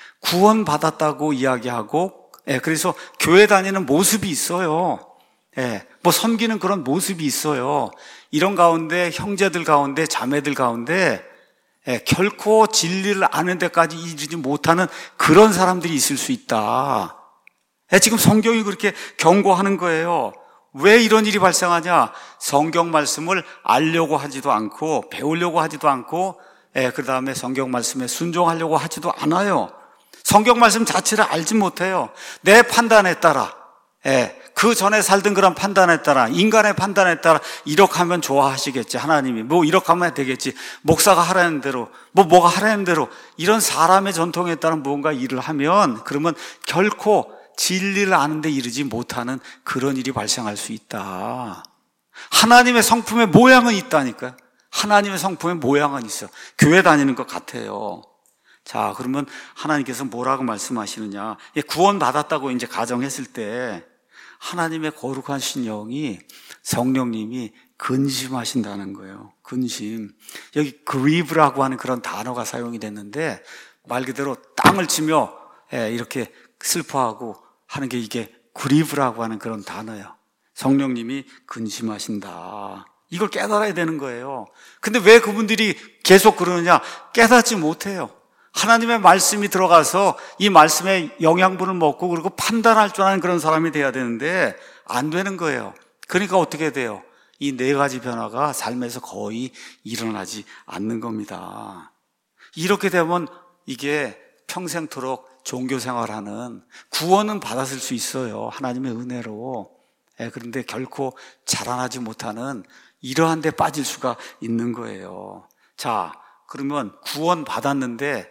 구원받았다고 이야기하고, 그래서 교회 다니는 모습이 있어요. 뭐 섬기는 그런 모습이 있어요. 이런 가운데 형제들 가운데 자매들 가운데 결코 진리를 아는 데까지 이르지 못하는 그런 사람들이 있을 수 있다. 지금 성경이 그렇게 경고하는 거예요. 왜 이런 일이 발생하냐? 성경 말씀을 알려고 하지도 않고 배우려고 하지도 않고 그 다음에 성경 말씀에 순종하려고 하지도 않아요. 성경 말씀 자체를 알지 못해요. 내 판단에 따라 그 전에 살던 그런 판단에 따라 인간의 판단에 따라 이렇게 하면 좋아하시겠지 하나님이 뭐 이렇게 하면 되겠지 목사가 하라는 대로 뭐가 하라는 대로 이런 사람의 전통에 따라 무언가 일을 하면 그러면 결코 진리를 아는 데 이르지 못하는 그런 일이 발생할 수 있다. 하나님의 성품의 모양은 있다니까요. 하나님의 성품의 모양은 있어. 교회 다니는 것 같아요. 자, 그러면 하나님께서 뭐라고 말씀하시느냐? 구원받았다고 이제 가정했을 때 하나님의 거룩하신 영이 성령님이 근심하신다는 거예요. 근심. 여기 grieve라고 하는 그런 단어가 사용이 됐는데 말 그대로 땅을 치며 이렇게 슬퍼하고 하는 게 이게 grieve라고 하는 그런 단어예요. 성령님이 근심하신다. 이걸 깨달아야 되는 거예요. 근데 왜 그분들이 계속 그러느냐? 깨닫지 못해요. 하나님의 말씀이 들어가서 이 말씀의 영양분을 먹고 그리고 판단할 줄 아는 그런 사람이 돼야 되는데 안 되는 거예요. 그러니까 어떻게 돼요? 이 네 가지 변화가 삶에서 거의 일어나지 않는 겁니다. 이렇게 되면 이게 평생토록 종교 생활하는 구원은 받았을 수 있어요. 하나님의 은혜로. 그런데 결코 자라나지 못하는 이러한 데 빠질 수가 있는 거예요. 자, 그러면 구원받았는데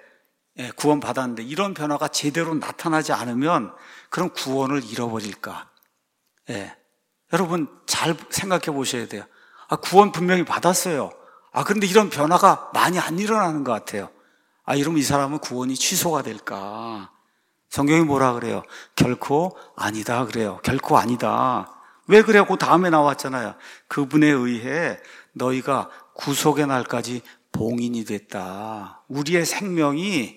이런 변화가 제대로 나타나지 않으면 그럼 구원을 잃어버릴까? 여러분 잘 생각해 보셔야 돼요. 구원 분명히 받았어요. 그런데 이런 변화가 많이 안 일어나는 것 같아요. 이러면 이 사람은 구원이 취소가 될까? 성경이 뭐라 그래요? 결코 아니다 그래요. 결코 아니다. 왜 그래요? 그 다음에 나왔잖아요. 그분에 의해 너희가 구속의 날까지 봉인이 됐다. 우리의 생명이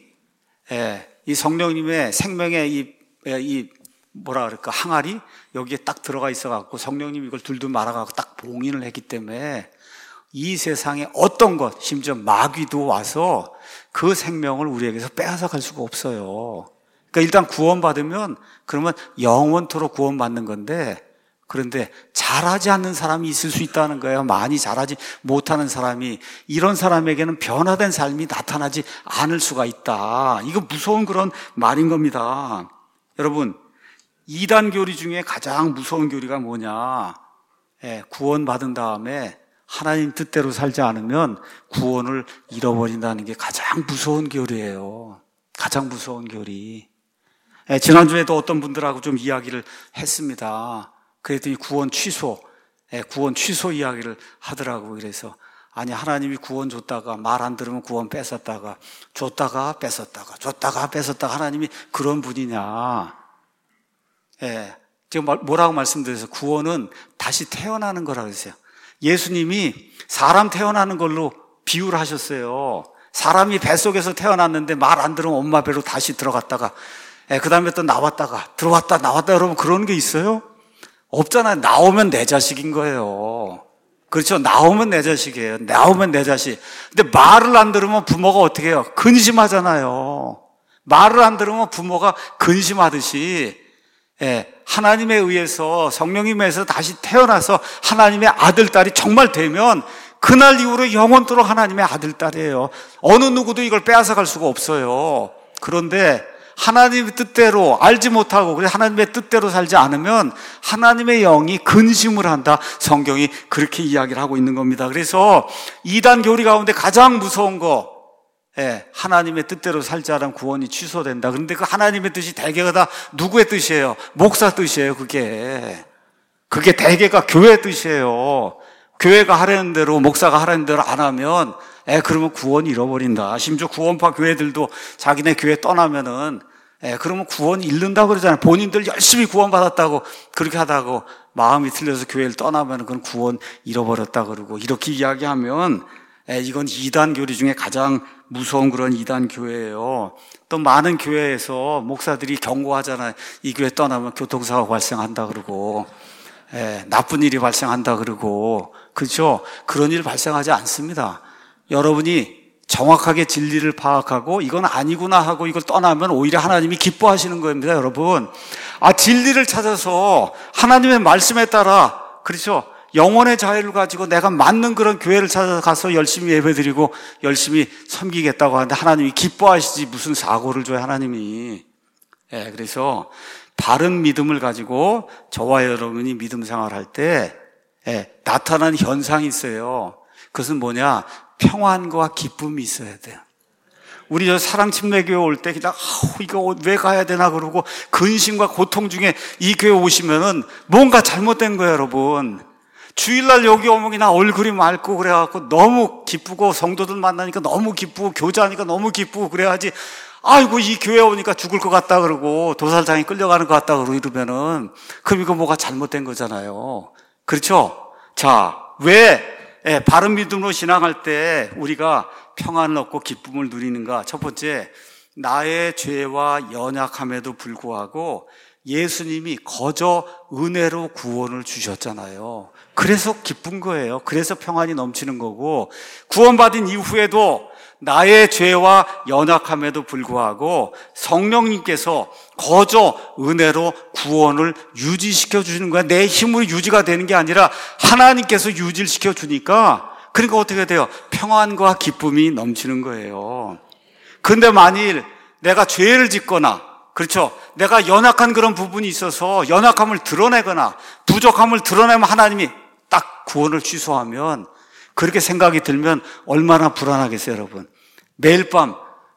이 성령님의 생명의 이 뭐라 그럴까 항아리 여기에 딱 들어가 있어갖고 성령님이 이걸 둘둘 말아갖고 딱 봉인을 했기 때문에 이 세상에 어떤 것 심지어 마귀도 와서 그 생명을 우리에게서 빼앗아 갈 수가 없어요. 그러니까 일단 구원받으면 그러면 영원토록 구원받는 건데 그런데 잘하지 않는 사람이 있을 수 있다는 거예요. 많이 잘하지 못하는 사람이. 이런 사람에게는 변화된 삶이 나타나지 않을 수가 있다. 이거 무서운 그런 말인 겁니다. 여러분, 이단 교리 중에 가장 무서운 교리가 뭐냐? 구원받은 다음에 하나님 뜻대로 살지 않으면 구원을 잃어버린다는 게 가장 무서운 교리예요. 가장 무서운 교리. 지난주에도 어떤 분들하고 좀 이야기를 했습니다. 그랬더니 구원 취소 이야기를 하더라고요. 그래서 아니 하나님이 구원 줬다가 말 안 들으면 구원 뺏었다가 줬다가 뺏었다가 하나님이 그런 분이냐? 제가 뭐라고 말씀드려서 구원은 다시 태어나는 거라고 했어요. 예수님이 사람 태어나는 걸로 비유를 하셨어요. 사람이 뱃속에서 태어났는데 말 안 들으면 엄마 배로 다시 들어갔다가 그 다음에 또 나왔다가 들어왔다 나왔다 여러분 그런 게 있어요? 없잖아요. 나오면 내 자식인 거예요. 그렇죠? 나오면 내 자식이에요. 나오면 내 자식. 근데 말을 안 들으면 부모가 어떻게 해요? 근심하잖아요. 말을 안 들으면 부모가 근심하듯이 하나님에 의해서 성령님에 의해서 다시 태어나서 하나님의 아들, 딸이 정말 되면 그날 이후로 영원토록 하나님의 아들, 딸이에요. 어느 누구도 이걸 빼앗아갈 수가 없어요. 그런데 하나님의 뜻대로 알지 못하고 그래서 하나님의 뜻대로 살지 않으면 하나님의 영이 근심을 한다. 성경이 그렇게 이야기를 하고 있는 겁니다. 그래서 이단 교리 가운데 가장 무서운 거 하나님의 뜻대로 살지 않으면 구원이 취소된다. 그런데 그 하나님의 뜻이 대개가 다 누구의 뜻이에요? 목사 뜻이에요. 그게 그게 대개가 교회 뜻이에요. 교회가 하라는 대로, 목사가 하라는 대로 안 하면, 그러면 구원 잃어버린다. 심지어 구원파 교회들도 자기네 교회 떠나면은, 그러면 구원 잃는다고 그러잖아요. 본인들 열심히 구원받았다고, 그렇게 하다고 마음이 틀려서 교회를 떠나면 그건 구원 잃어버렸다 그러고, 이렇게 이야기하면, 이건 이단 교리 중에 가장 무서운 그런 이단 교회예요. 또 많은 교회에서 목사들이 경고하잖아요. 이 교회 떠나면 교통사고 발생한다 그러고, 나쁜 일이 발생한다 그러고, 그렇죠? 그런 일 발생하지 않습니다. 여러분이 정확하게 진리를 파악하고 이건 아니구나 하고 이걸 떠나면 오히려 하나님이 기뻐하시는 겁니다, 여러분. 진리를 찾아서 하나님의 말씀에 따라, 그렇죠? 영혼의 자유를 가지고 내가 맞는 그런 교회를 찾아서 가서 열심히 예배드리고 열심히 섬기겠다고 하는데 하나님이 기뻐하시지 무슨 사고를 줘요, 하나님이. 그래서 바른 믿음을 가지고 저와 여러분이 믿음 생활할 때 나타나는 현상이 있어요. 그것은 뭐냐? 평안과 기쁨이 있어야 돼요. 우리 저 사랑침례교회 올 때 그냥 이거 왜 가야 되나 그러고 근심과 고통 중에 이 교회 오시면은 뭔가 잘못된 거예요, 여러분. 주일날 여기 오면 그냥 얼굴이 맑고 그래갖고 너무 기쁘고 성도들 만나니까 너무 기쁘고 교제하니까 너무 기쁘고 그래야지. 아이고 이 교회 오니까 죽을 것 같다 그러고 도살장에 끌려가는 것 같다 그러고 이러면은 그럼 이거 뭐가 잘못된 거잖아요. 그렇죠? 자, 왜 바른 믿음으로 신앙할 때 우리가 평안을 얻고 기쁨을 누리는가? 첫 번째, 나의 죄와 연약함에도 불구하고 예수님이 거저 은혜로 구원을 주셨잖아요. 그래서 기쁜 거예요. 그래서 평안이 넘치는 거고, 구원받은 이후에도 나의 죄와 연약함에도 불구하고 성령님께서 거저 은혜로 구원을 유지시켜 주시는 거야. 내 힘으로 유지가 되는 게 아니라 하나님께서 유지를 시켜 주니까, 그러니까 어떻게 돼요? 평안과 기쁨이 넘치는 거예요. 그런데 만일 내가 죄를 짓거나, 그렇죠? 내가 연약한 그런 부분이 있어서 연약함을 드러내거나 부족함을 드러내면 하나님이 딱 구원을 취소하면, 그렇게 생각이 들면 얼마나 불안하겠어요, 여러분. 매일 밤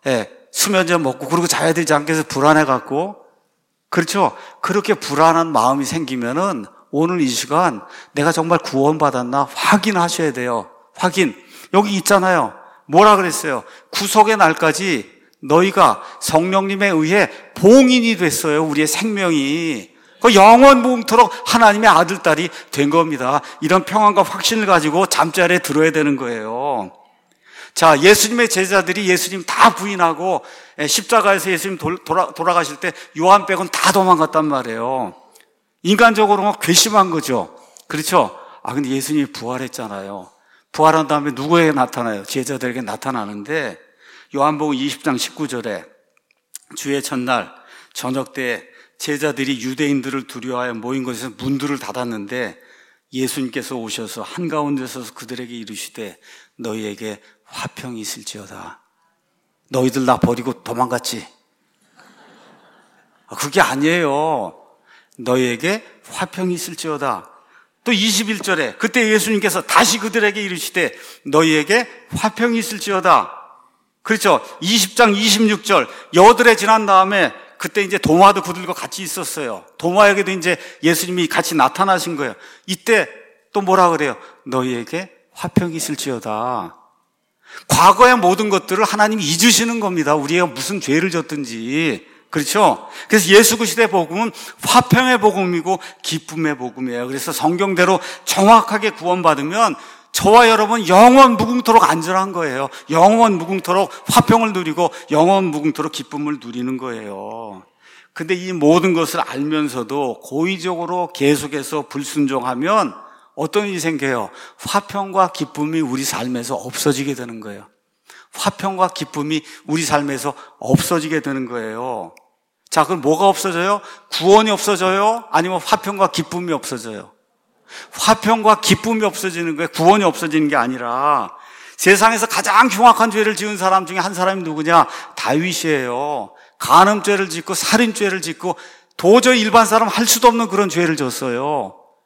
수면제 먹고 그러고 자야 되지 않겠어요? 불안해갖고. 그렇죠? 그렇게 불안한 마음이 생기면은 오늘 이 시간 내가 정말 구원받았나 확인하셔야 돼요. 확인. 여기 있잖아요. 뭐라 그랬어요? 구속의 날까지 너희가 성령님에 의해 봉인이 됐어요. 우리의 생명이. 그 영원 무궁토록 하나님의 아들, 딸이 된 겁니다. 이런 평안과 확신을 가지고 잠자리에 들어야 되는 거예요. 자, 예수님의 제자들이 예수님 다 부인하고 십자가에서 예수님 돌아가실 때 요한 빼고는 다 도망갔단 말이에요. 인간적으로는 괘씸한 거죠. 그렇죠? 근데 예수님이 부활했잖아요. 부활한 다음에 누구에게 나타나요? 제자들에게 나타나는데 요한복음 20장 19절에 주의 첫날 저녁 때 제자들이 유대인들을 두려워하여 모인 곳에서 문들을 닫았는데 예수님께서 오셔서 한가운데 서서 그들에게 이르시되 너희에게 화평이 있을지어다. 너희들 나 버리고 도망갔지? 그게 아니에요. 너희에게 화평이 있을지어다. 또 21절에 그때 예수님께서 다시 그들에게 이르시되 너희에게 화평이 있을지어다. 그렇죠? 20장 26절 여드레 지난 다음에 그때 이제 도마도 그들과 같이 있었어요. 도마에게도 이제 예수님이 같이 나타나신 거예요. 이때 또 뭐라 그래요? 너희에게 화평이 있을지어다. 과거의 모든 것들을 하나님이 잊으시는 겁니다. 우리가 무슨 죄를 졌든지. 그렇죠? 그래서 예수 그리스도의 복음은 화평의 복음이고 기쁨의 복음이에요. 그래서 성경대로 정확하게 구원받으면 저와 여러분 영원 무궁토록 안전한 거예요. 영원 무궁토록 화평을 누리고 영원 무궁토록 기쁨을 누리는 거예요. 근데 이 모든 것을 알면서도 고의적으로 계속해서 불순종하면 어떤 일이 생겨요? 화평과 기쁨이 우리 삶에서 없어지게 되는 거예요. 화평과 기쁨이 우리 삶에서 없어지게 되는 거예요. 자, 그럼 뭐가 없어져요? 구원이 없어져요? 아니면 화평과 기쁨이 없어져요? 화평과 기쁨이 없어지는 거예요. 구원이 없어지는 게 아니라. 세상에서 가장 흉악한 죄를 지은 사람 중에 한 사람이 누구냐? 다윗이에요. 간음죄를 짓고 살인죄를 짓고 도저히 일반 사람 할 수도 없는 그런 죄를 졌어요.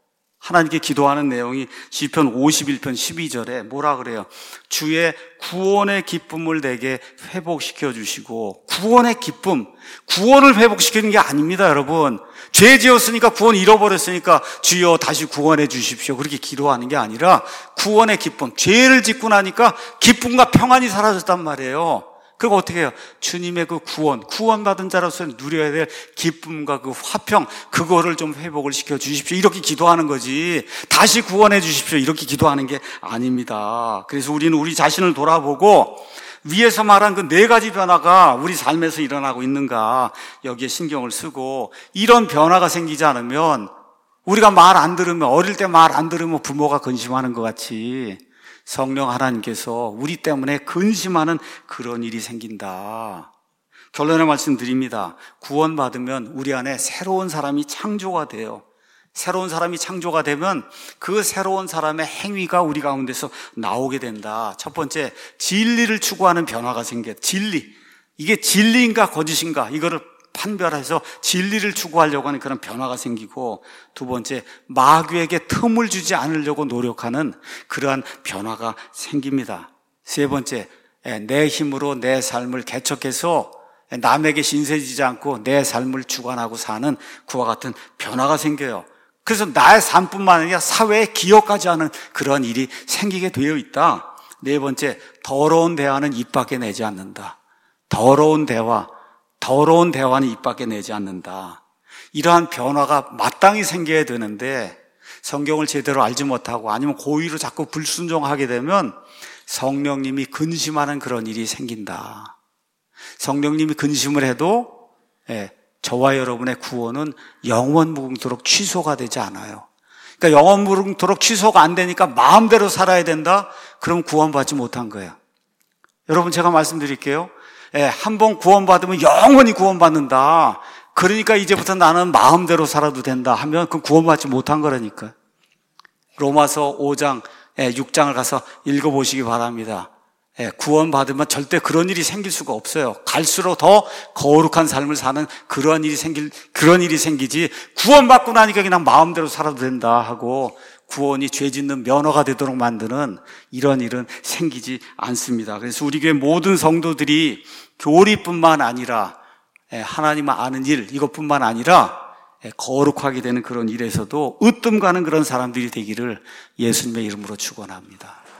하나님께 기도하는 내용이 시편 51편 12절에 뭐라 그래요? 주의 구원의 기쁨을 내게 회복시켜 주시고, 구원의 기쁨, 구원을 회복시키는 게 아닙니다, 여러분. 죄 지었으니까, 구원 잃어버렸으니까 주여 다시 구원해 주십시오, 그렇게 기도하는 게 아니라 구원의 기쁨, 죄를 짓고 나니까 기쁨과 평안이 사라졌단 말이에요. 그거 어떻게 해요? 주님의 그 구원받은 자로서 누려야 될 기쁨과 그 화평, 그거를 좀 회복을 시켜 주십시오, 이렇게 기도하는 거지, 다시 구원해 주십시오 이렇게 기도하는 게 아닙니다. 그래서 우리는 우리 자신을 돌아보고 위에서 말한 그 4가지 변화가 우리 삶에서 일어나고 있는가, 여기에 신경을 쓰고, 이런 변화가 생기지 않으면, 우리가 말 안 들으면, 어릴 때 말 안 들으면 부모가 근심하는 것 같이 성령 하나님께서 우리 때문에 근심하는 그런 일이 생긴다. 결론의 말씀 드립니다. 구원받으면 우리 안에 새로운 사람이 창조가 돼요. 새로운 사람이 창조가 되면 그 새로운 사람의 행위가 우리 가운데서 나오게 된다. 첫 번째, 진리를 추구하는 변화가 생겨요. 진리. 이게 진리인가 거짓인가, 이거를 판별해서 진리를 추구하려고 하는 그런 변화가 생기고, 두 번째, 마귀에게 틈을 주지 않으려고 노력하는 그러한 변화가 생깁니다. 세 번째, 내 힘으로 내 삶을 개척해서 남에게 신세지지 않고 내 삶을 주관하고 사는 그와 같은 변화가 생겨요. 그래서 나의 삶뿐만 아니라 사회에 기여까지 하는 그런 일이 생기게 되어 있다. 네 번째, 더러운 대화는 입 밖에 내지 않는다. 더러운 대화는 입 밖에 내지 않는다. 이러한 변화가 마땅히 생겨야 되는데, 성경을 제대로 알지 못하고 아니면 고의로 자꾸 불순종하게 되면 성령님이 근심하는 그런 일이 생긴다. 성령님이 근심을 해도 저와 여러분의 구원은 영원 무궁토록 취소가 되지 않아요. 그러니까 영원 무궁토록 취소가 안 되니까 마음대로 살아야 된다? 그럼 구원받지 못한 거예요. 여러분, 제가 말씀드릴게요. 한번 구원받으면 영원히 구원받는다. 그러니까 이제부터 나는 마음대로 살아도 된다 하면 그건 구원받지 못한 거라니까요. 로마서 5장, 6장을 가서 읽어보시기 바랍니다. 구원받으면 절대 그런 일이 생길 수가 없어요. 갈수록 더 거룩한 삶을 사는 그런 일이 생기지, 구원받고 나니까 그냥 마음대로 살아도 된다 하고 구원이 죄 짓는 면허가 되도록 만드는 이런 일은 생기지 않습니다. 그래서 우리 교회 모든 성도들이 교리뿐만 아니라 하나님을 아는 일, 이것뿐만 아니라 거룩하게 되는 그런 일에서도 으뜸 가는 그런 사람들이 되기를 예수님의 이름으로 축원합니다.